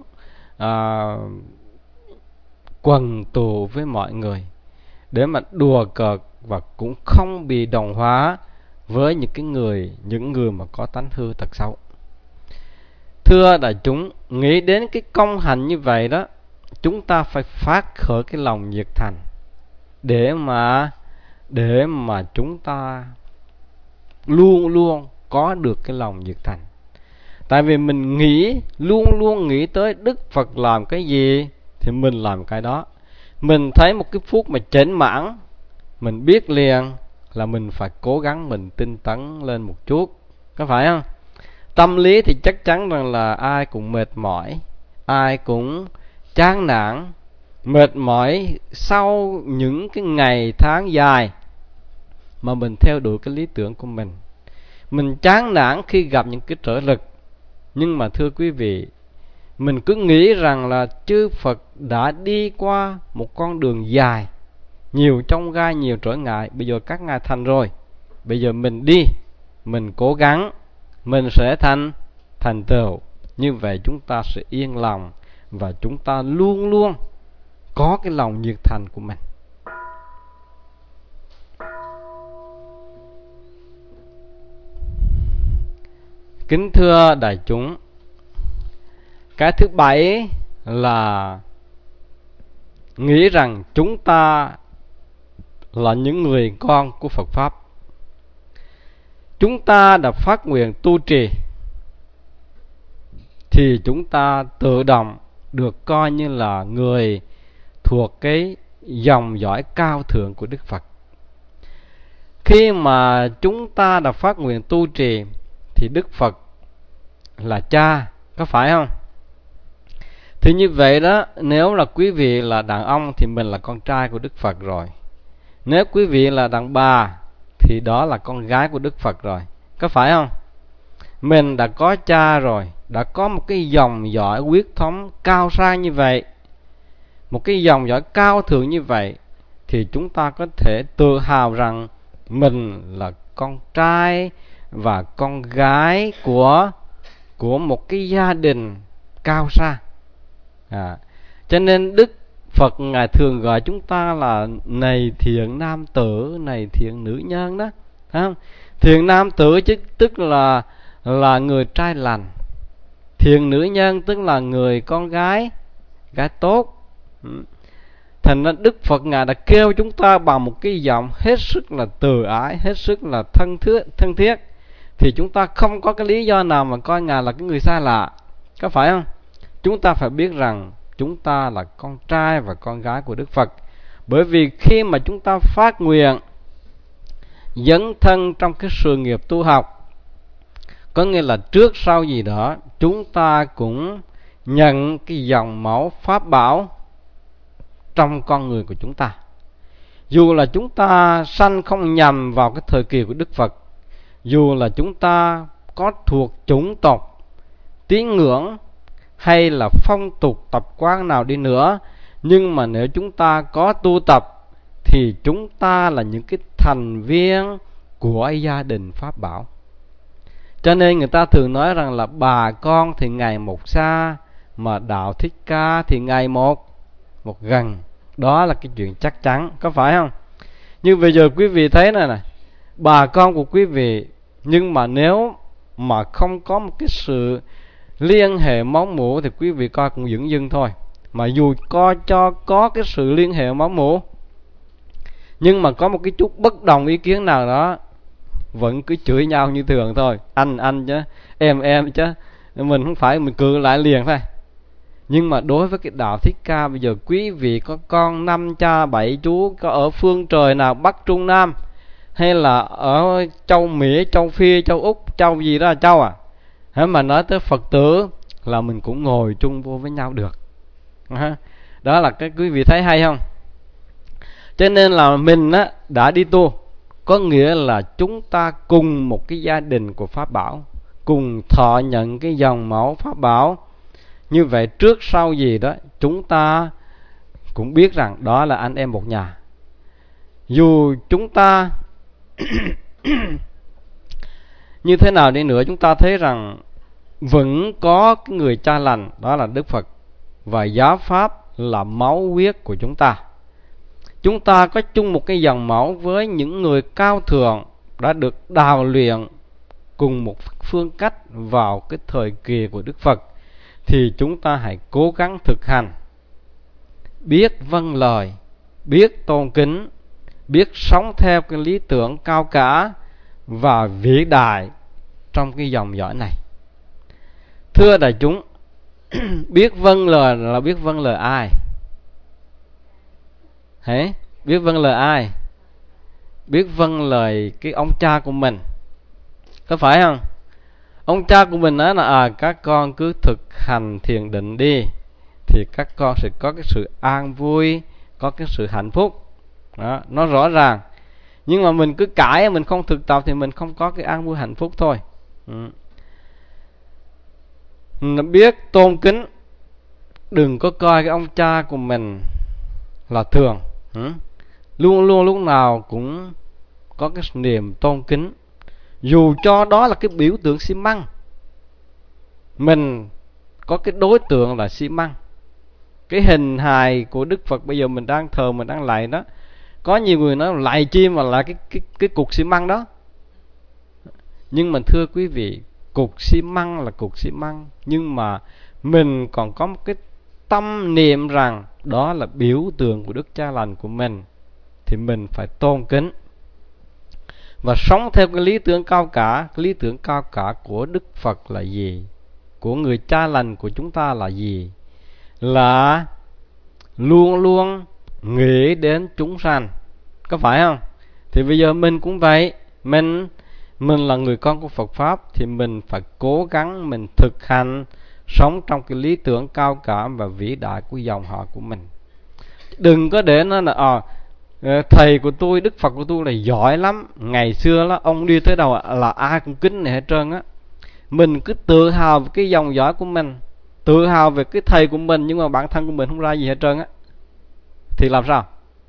quần tù với mọi người để mà đùa cợt, và cũng không bị đồng hóa với những người mà có tánh hư tật xấu. Thưa đại chúng, nghĩ đến cái công hành như vậy đó, chúng ta phải phát khởi cái lòng nhiệt thành để mà chúng ta luôn luôn có được cái lòng nhiệt thành. Tại vì mình luôn luôn nghĩ tới Đức Phật làm cái gì thì mình làm cái đó. Mình thấy một cái phút mà chểnh mãn, mình biết liền là mình phải cố gắng mình tinh tấn lên một chút, có phải không? Tâm lý thì chắc chắn rằng là ai cũng mệt mỏi, ai cũng chán nản, mệt mỏi sau những cái ngày tháng dài mà mình theo đuổi cái lý tưởng của mình. Mình chán nản khi gặp những cái trở lực. Nhưng mà thưa quý vị, mình cứ nghĩ rằng là chư Phật đã đi qua một con đường dài, nhiều chông gai, nhiều trở ngại. Bây giờ các ngài thành rồi, bây giờ mình đi, mình cố gắng, mình sẽ thành tựu. Như vậy chúng ta sẽ yên lòng, và chúng ta luôn luôn có cái lòng nhiệt thành của mình. Kính thưa đại chúng, cái thứ bảy là nghĩ rằng chúng ta là những người con của Phật Pháp. Chúng ta đã phát nguyện tu trì thì chúng ta tự động được coi như là người thuộc cái dòng dõi cao thượng của Đức Phật. Khi mà chúng ta đã phát nguyện tu trì thì Đức Phật là cha, có phải không? Thì như vậy đó, nếu là quý vị là đàn ông thì mình là con trai của Đức Phật rồi. Nếu quý vị là đàn bà thì đó là con gái của Đức Phật rồi, có phải không? Mình đã có cha rồi, đã có một cái dòng dõi huyết thống cao sang như vậy, một cái dòng dõi cao thượng như vậy, thì chúng ta có thể tự hào rằng mình là con trai và con gái của một cái gia đình cao sang. Cho nên Đức Phật Ngài thường gọi chúng ta là này thiện nam tử, này thiện nữ nhân đó, thấy không? Thiện nam tử tức là người trai lành, thiện nữ nhân tức là người con gái tốt. Thành ra Đức Phật Ngài đã kêu chúng ta bằng một cái giọng hết sức là từ ái, hết sức là thân thiết, thì chúng ta không có cái lý do nào mà coi Ngài là cái người xa lạ. Có phải không? Chúng ta phải biết rằng chúng ta là con trai và con gái của Đức Phật. Bởi vì khi mà chúng ta phát nguyện dấn thân trong cái sự nghiệp tu học, có nghĩa là trước sau gì đó chúng ta cũng nhận cái dòng máu pháp bảo trong con người của chúng ta. Dù là chúng ta sanh không nhằm vào cái thời kỳ của Đức Phật, dù là chúng ta có thuộc chủng tộc, tín ngưỡng hay là phong tục tập quán nào đi nữa, nhưng mà nếu chúng ta có tu tập thì chúng ta là những cái thành viên của gia đình pháp bảo. Cho nên người ta thường nói rằng là bà con thì ngày một xa, mà đạo Thích Ca thì ngày một gần. Đó là cái chuyện chắc chắn, có phải không? Nhưng bây giờ quý vị thấy này, bà con của quý vị, nhưng mà nếu mà không có một cái sự liên hệ máu mủ thì quý vị coi cũng dửng dưng thôi. Mà dù có cái sự liên hệ máu mủ, nhưng mà có một cái chút bất đồng ý kiến nào đó, vẫn cứ chửi nhau như thường thôi. Anh chứ, em chứ, mình không phải mình cự lại liền thôi. Nhưng mà đối với cái đạo Thích Ca, bây giờ quý vị có con 5 cha 7 chú, có ở phương trời nào Bắc Trung Nam, hay là ở châu Mỹ, châu Phi, châu Úc, châu gì đó là châu à, hả, mà nói tới Phật tử là mình cũng ngồi chung vô với nhau được. Đó là cái quý vị thấy hay không? Cho nên là mình đã đi tu, có nghĩa là chúng ta cùng một cái gia đình của Pháp Bảo, cùng thọ nhận cái dòng máu Pháp Bảo. Như vậy trước sau gì đó chúng ta cũng biết rằng đó là anh em một nhà. Dù chúng ta như thế nào đi nữa, chúng ta thấy rằng vẫn có cái người cha lành, đó là Đức Phật, và giáo pháp là máu huyết của chúng ta. Chúng ta có chung một cái dòng máu với những người cao thượng đã được đào luyện cùng một phương cách vào cái thời kỳ của Đức Phật. Thì chúng ta hãy cố gắng thực hành, biết vâng lời, biết tôn kính, biết sống theo cái lý tưởng cao cả và vĩ đại trong cái dòng dõi này. Thưa đại chúng, biết vâng lời là biết vâng lời ai? Biết vâng lời ai? Biết vâng lời cái ông cha của mình, có phải không? Ông cha của mình nói là các con cứ thực hành thiền định đi, thì các con sẽ có cái sự an vui, có cái sự hạnh phúc. Đó, nó rõ ràng. Nhưng mà mình cứ cãi, mình không thực tập thì mình không có cái an vui hạnh phúc thôi. Biết tôn kính, đừng có coi cái ông cha của mình là thường. Luôn luôn lúc nào cũng có cái niềm tôn kính, dù cho đó là cái biểu tượng xi măng. Mình có cái đối tượng là xi măng. Cái hình hài của Đức Phật bây giờ mình đang thờ, mình đang lạy đó, có nhiều người nói lạy chi mà là cái cục xi măng đó. Nhưng mà thưa quý vị, cục xi măng là cục xi măng, nhưng mà mình còn có một cái tâm niệm rằng đó là biểu tượng của Đức Cha lành của mình, thì mình phải tôn kính và sống theo cái lý tưởng cao cả. Cái lý tưởng cao cả của Đức Phật là gì? Của người cha lành của chúng ta là gì? Là luôn luôn nghĩ đến chúng sanh, có phải không? Thì bây giờ mình cũng vậy. Mình là người con của Phật Pháp, thì mình phải cố gắng mình thực hành, sống trong cái lý tưởng cao cả và vĩ đại của dòng họ của mình. Đừng có để nó là thầy của tôi, Đức Phật của tôi là giỏi lắm, ngày xưa đó ông đi tới đâu là ai cũng kính này hết trơn á. Mình cứ tự hào về cái dòng dõi của mình, tự hào về cái thầy của mình, nhưng mà bản thân của mình không ra gì hết trơn á, thì làm sao?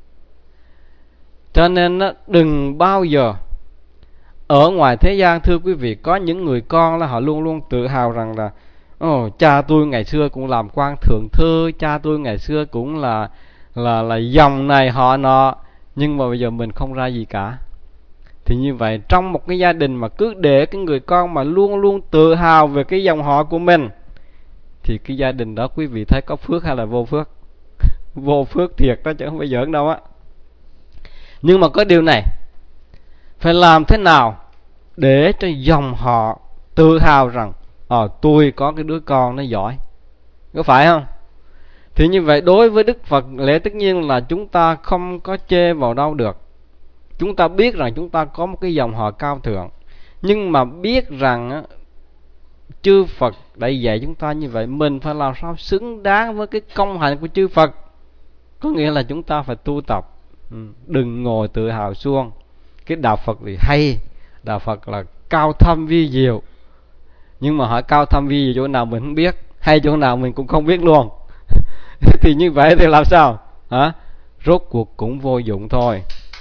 Cho nên đừng bao giờ ở ngoài thế gian, thưa quý vị, có những người con là họ luôn luôn tự hào rằng là cha tôi ngày xưa cũng làm quan thượng thư, cha tôi ngày xưa cũng là dòng này họ nọ, nhưng mà bây giờ mình không ra gì cả. Thì như vậy, trong một cái gia đình mà cứ để cái người con mà luôn luôn tự hào về cái dòng họ của mình, thì cái gia đình đó quý vị thấy có phước hay là vô phước? Vô phước thiệt đó, chứ không phải giỡn đâu á. Nhưng mà có điều này, phải làm thế nào để cho dòng họ tự hào rằng tôi có cái đứa con nó giỏi, có phải không? Thì như vậy đối với Đức Phật, lẽ tất nhiên là chúng ta không có chê vào đâu được. Chúng ta biết rằng chúng ta có một cái dòng họ cao thượng, nhưng mà biết rằng chư Phật đã dạy chúng ta như vậy, mình phải làm sao xứng đáng với cái công hạnh của chư Phật. Có nghĩa là chúng ta phải tu tập, đừng ngồi tự hào suông. Cái đạo Phật thì hay, đạo Phật là cao thâm vi diệu, nhưng mà hỏi cao thâm vi diệu chỗ nào mình không biết, hay chỗ nào mình cũng không biết luôn. Thì như vậy thì làm sao? Rốt cuộc cũng vô dụng thôi.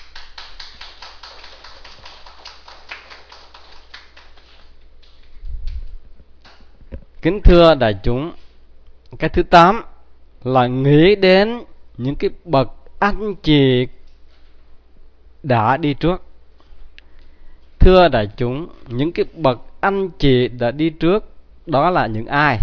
Kính thưa đại chúng, cái thứ 8 là nghĩ đến những cái bậc anh chị đã đi trước. Thưa đại chúng, những cái bậc anh chị đã đi trước đó là những ai?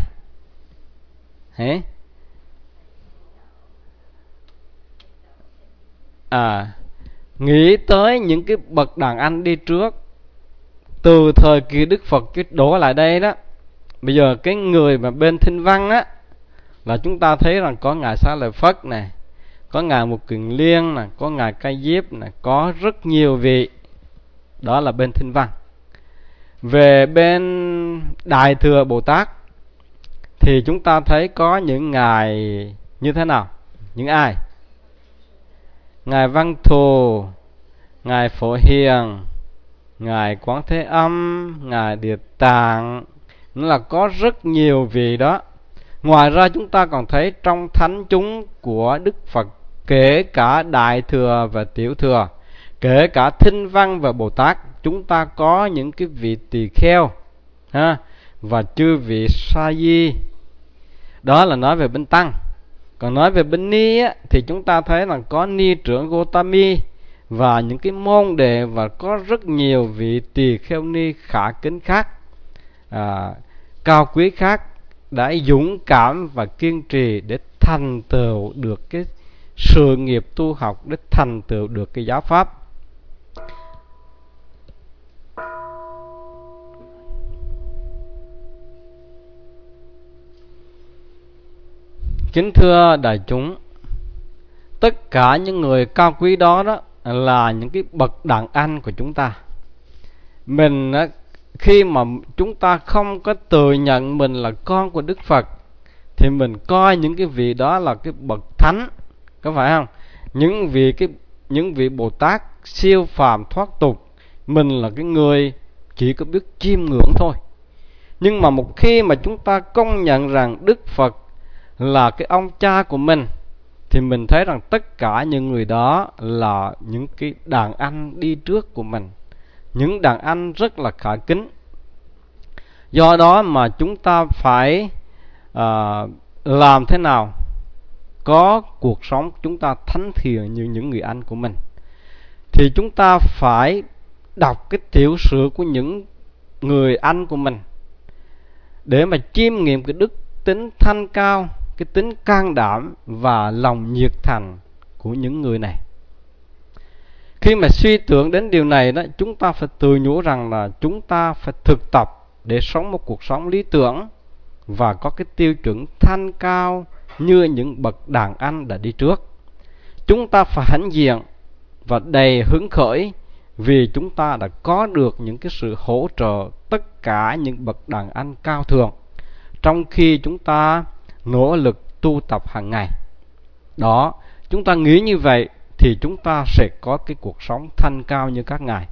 Nghĩ tới những cái bậc đàn anh đi trước từ thời kỳ Đức Phật cái đổ lại đây đó. Bây giờ cái người mà bên Thinh Văn á, là chúng ta thấy rằng có ngài Xá Lợi Phất này, có ngài Mục Kiền Liên này, có ngài Ca Diếp này, có rất nhiều vị. Đó là bên Thinh Văn. Về bên Đại Thừa Bồ Tát thì chúng ta thấy có những ngài như thế nào? Những ai? Ngài Văn Thù, ngài Phổ Hiền, ngài Quán Thế Âm, ngài Địa Tạng, nó là có rất nhiều vị đó. Ngoài ra chúng ta còn thấy trong thánh chúng của Đức Phật, kể cả Đại Thừa và Tiểu Thừa, kể cả Thinh Văn và Bồ Tát, chúng ta có những cái vị tỳ kheo và chư vị sa di. Đó là nói về bên tăng. Còn nói về bên ni á, thì chúng ta thấy là có ni trưởng Gotami và những cái môn đệ, và có rất nhiều vị tỳ kheo ni khả kính khác, cao quý khác, đã dũng cảm và kiên trì để thành tựu được cái sự nghiệp tu học, để thành tựu được cái giáo pháp. Kính thưa đại chúng, tất cả những người cao quý đó là những cái bậc đàn anh của chúng ta. Mình khi mà chúng ta không có tự nhận mình là con của Đức Phật, thì mình coi những cái vị đó là cái bậc thánh, có phải không? Những vị Bồ Tát siêu phàm thoát tục, mình là cái người chỉ có biết chiêm ngưỡng thôi. Nhưng mà một khi mà chúng ta công nhận rằng Đức Phật là cái ông cha của mình, thì mình thấy rằng tất cả những người đó là những cái đàn anh đi trước của mình, những đàn anh rất là khả kính. Do đó mà chúng ta phải làm thế nào có cuộc sống chúng ta thánh thiện như những người anh của mình. Thì chúng ta phải đọc cái tiểu sử của những người anh của mình, để mà chiêm nghiệm cái đức tính thanh cao, cái tính can đảm và lòng nhiệt thành của những người này. Khi mà suy tưởng đến điều này đó, chúng ta phải tự nhủ rằng là chúng ta phải thực tập để sống một cuộc sống lý tưởng và có cái tiêu chuẩn thanh cao như những bậc đàn anh đã đi trước. Chúng ta phải hãnh diện và đầy hứng khởi vì chúng ta đã có được những cái sự hỗ trợ tất cả những bậc đàn anh cao thượng, trong khi chúng ta nỗ lực tu tập hàng ngày. Đó, chúng ta nghĩ như vậy thì chúng ta sẽ có cái cuộc sống thanh cao như các ngài.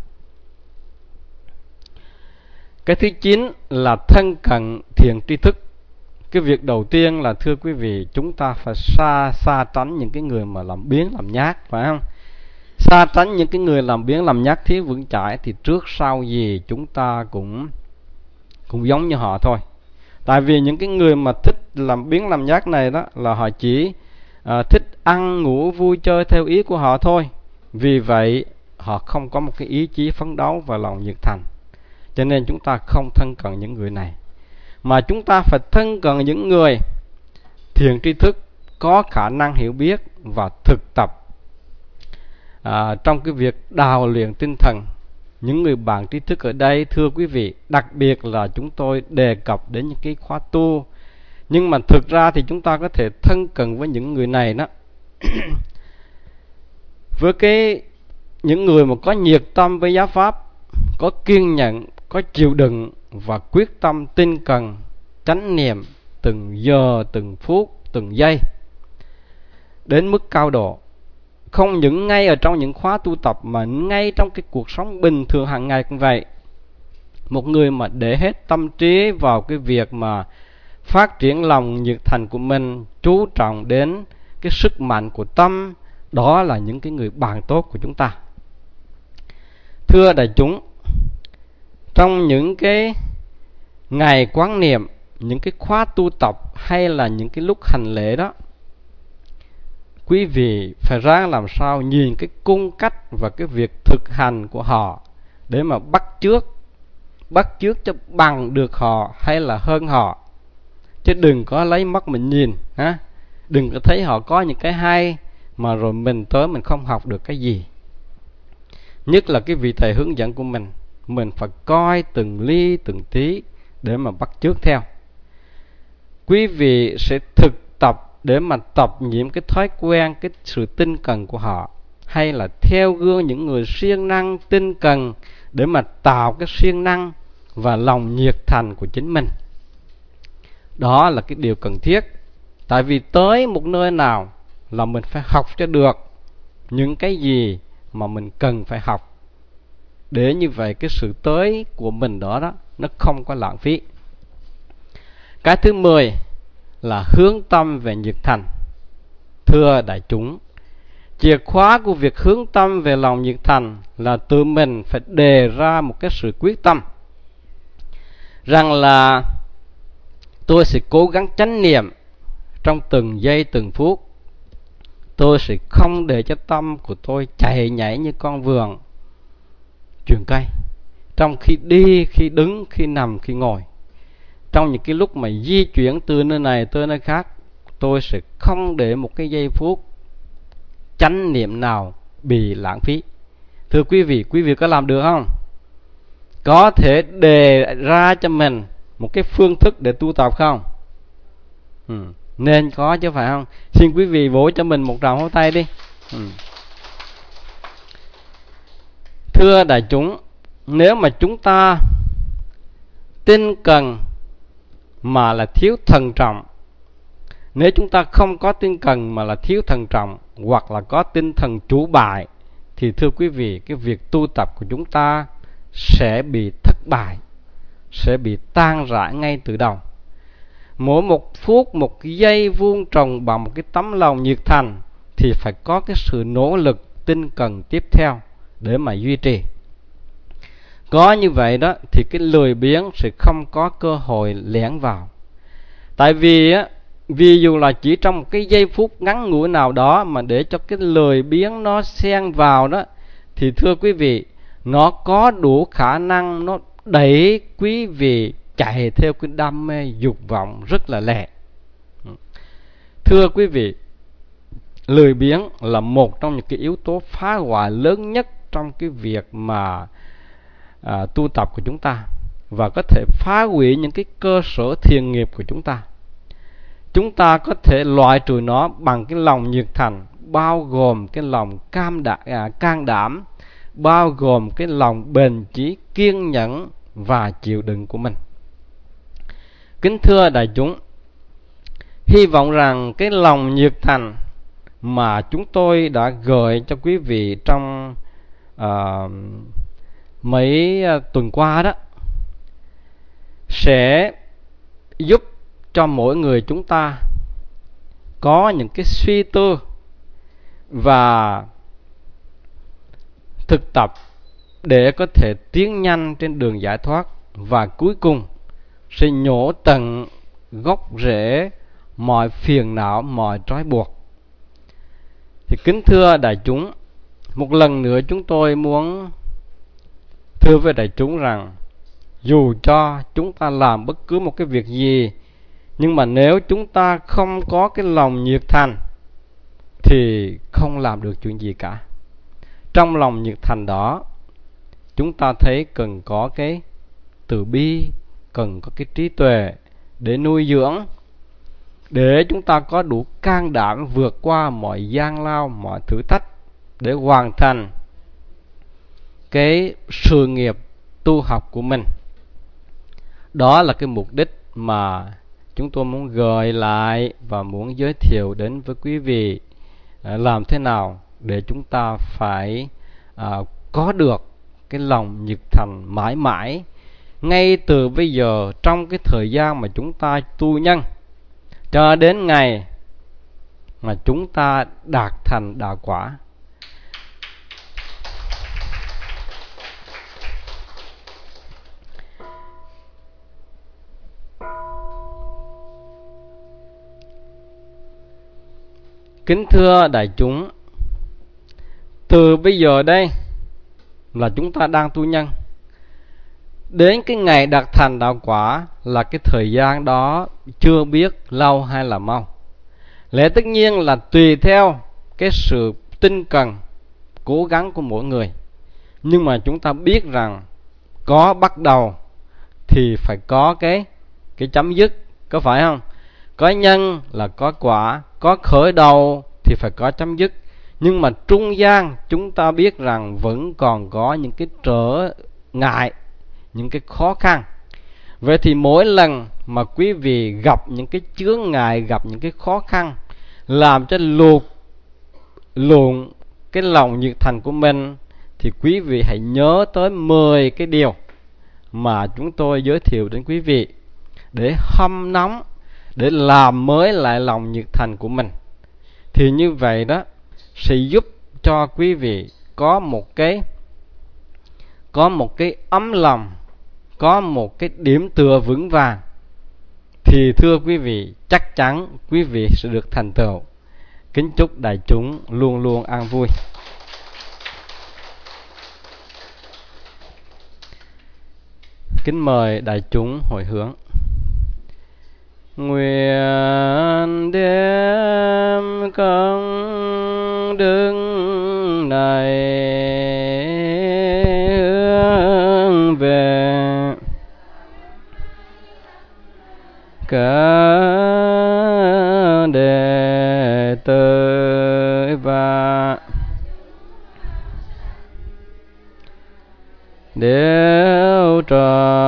Cái thứ 9 là thân cận thiện tri thức. Cái việc đầu tiên là, thưa quý vị, chúng ta phải xa tránh những cái người mà làm biếng làm nhác, phải không? Xa tránh những cái người làm biếng làm nhác thiếu vững chãi, thì trước sau gì chúng ta cũng giống như họ thôi. Tại vì những cái người mà thích làm biếng làm nhác này đó là họ chỉ thích ăn ngủ vui chơi theo ý của họ thôi. Vì vậy họ không có một cái ý chí phấn đấu và lòng nhiệt thành. Cho nên chúng ta không thân cận những người này, mà chúng ta phải thân cận những người thiện tri thức, có khả năng hiểu biết và thực tập trong cái việc đào luyện tinh thần, những người bạn trí thức ở đây, thưa quý vị, đặc biệt là chúng tôi đề cập đến những cái khóa tu, nhưng mà thực ra thì chúng ta có thể thân cận với những người này đó với những người mà có nhiệt tâm với giáo pháp, có kiên nhẫn, có chịu đựng và quyết tâm tinh cần chánh niệm từng giờ, từng phút, từng giây đến mức cao độ. Không những ngay ở trong những khóa tu tập mà ngay trong cái cuộc sống bình thường hàng ngày cũng vậy. Một người mà để hết tâm trí vào cái việc mà phát triển lòng nhiệt thành của mình, chú trọng đến cái sức mạnh của tâm, đó là những cái người bạn tốt của chúng ta. Thưa đại chúng, trong những cái ngày quán niệm, những cái khóa tu tập hay là những cái lúc hành lễ đó, quý vị phải ráng làm sao nhìn cái cung cách và cái việc thực hành của họ để mà bắt chước cho bằng được họ hay là hơn họ, chứ đừng có lấy mắt mình nhìn ha. Đừng có thấy họ có những cái hay mà rồi mình tới mình không học được cái gì. Nhất là cái vị thầy hướng dẫn của mình phải coi từng ly từng tí để mà bắt chước theo. Quý vị sẽ thực tập để mà tập nhiễm cái thói quen, cái sự tinh cần của họ, hay là theo gương những người siêng năng tinh cần để mà tạo cái siêng năng và lòng nhiệt thành của chính mình. Đó là cái điều cần thiết. Tại vì tới một nơi nào là mình phải học cho được những cái gì mà mình cần phải học, để như vậy cái sự tới của mình đó nó không có lãng phí. Cái thứ 10 là hướng tâm về nhiệt thành. Thưa đại chúng, chìa khóa của việc hướng tâm về lòng nhiệt thành là tự mình phải đề ra một cái sự quyết tâm rằng là tôi sẽ cố gắng chánh niệm trong từng giây từng phút. Tôi sẽ không để cho tâm của tôi chạy nhảy như con vượn chuyền cây, trong khi đi, khi đứng, khi nằm, khi ngồi. Trong những cái lúc mà di chuyển từ nơi này tới nơi khác, tôi sẽ không để một cái giây phút chánh niệm nào bị lãng phí. Thưa quý vị có làm được không? Có thể đề ra cho mình một cái phương thức để tu tập không? Nên có chứ phải không? Xin quý vị vỗ cho mình một tràng pháo tay đi. Thưa đại chúng, nếu mà chúng ta tinh cần mà là thiếu thận trọng, nếu chúng ta không có tinh cần mà là thiếu thận trọng, hoặc là có tinh thần chủ bại, thì thưa quý vị, cái việc tu tập của chúng ta sẽ bị thất bại, sẽ bị tan rã ngay từ đầu. Mỗi một phút, một giây vuông trồng bằng một cái tấm lòng nhiệt thành thì phải có cái sự nỗ lực tinh cần tiếp theo để mà duy trì. Có như vậy đó thì cái lười biếng sẽ không có cơ hội lẻn vào. Tại vì ví dụ là chỉ trong một cái giây phút ngắn ngủi nào đó mà để cho cái lười biếng nó xen vào đó, thì thưa quý vị, nó có đủ khả năng nó đẩy quý vị chạy theo cái đam mê dục vọng rất là lẹ. Thưa quý vị, lười biếng là một trong những cái yếu tố phá hoại lớn nhất trong cái việc mà tu tập của chúng ta, và có thể phá hủy những cái cơ sở thiền nghiệp của chúng ta. Chúng ta có thể loại trừ nó bằng cái lòng nhiệt thành, bao gồm cái lòng can đảm, bao gồm cái lòng bền chí, kiên nhẫn và chịu đựng của mình. Kính thưa đại chúng, hy vọng rằng cái lòng nhiệt thành mà chúng tôi đã gửi cho quý vị trong mấy tuần qua đó sẽ giúp cho mỗi người chúng ta có những cái suy tư và thực tập để có thể tiến nhanh trên đường giải thoát, và cuối cùng sẽ nhổ tận gốc rễ mọi phiền não, mọi trói buộc. Thì kính thưa đại chúng, một lần nữa chúng tôi muốn thưa với đại chúng rằng dù cho chúng ta làm bất cứ một cái việc gì, nhưng mà nếu chúng ta không có cái lòng nhiệt thành thì không làm được chuyện gì cả. Trong lòng nhiệt thành đó, chúng ta thấy cần có cái từ bi, cần có cái trí tuệ để nuôi dưỡng, để chúng ta có đủ can đảm vượt qua mọi gian lao, mọi thử thách để hoàn thành cái sự nghiệp tu học của mình. Đó là cái mục đích mà chúng tôi muốn gợi lại và muốn giới thiệu đến với quý vị. Làm thế nào để chúng ta phải có được cái lòng nhiệt thành mãi mãi, ngay từ bây giờ, trong cái thời gian mà chúng ta tu nhân, cho đến ngày mà chúng ta đạt thành đạo quả. Kính thưa đại chúng, từ bây giờ đây là chúng ta đang tu nhân, đến cái ngày đạt thành đạo quả là cái thời gian đó chưa biết lâu hay là mau. Lẽ tất nhiên là tùy theo cái sự tinh cần, cố gắng của mỗi người. Nhưng mà chúng ta biết rằng có bắt đầu thì phải có cái chấm dứt, có phải không? Có nhân là có quả, có khởi đầu thì phải có chấm dứt. Nhưng mà trung gian chúng ta biết rằng vẫn còn có những cái trở ngại, những cái khó khăn. Vậy thì mỗi lần mà quý vị gặp những cái chướng ngại, gặp những cái khó khăn làm cho luồn cái lòng nhiệt thành của mình, thì quý vị hãy nhớ tới 10 cái điều mà chúng tôi giới thiệu đến quý vị, để hâm nóng, để làm mới lại lòng nhiệt thành của mình. Thì như vậy đó sẽ giúp cho quý vị có một cái ấm lòng, có một cái điểm tựa vững vàng. Thì thưa quý vị, chắc chắn quý vị sẽ được thành tựu. Kính chúc đại chúng luôn luôn an vui. Kính mời đại chúng hồi hướng. Nguyện đem công đức này hướng về các đệ tử và đều tròn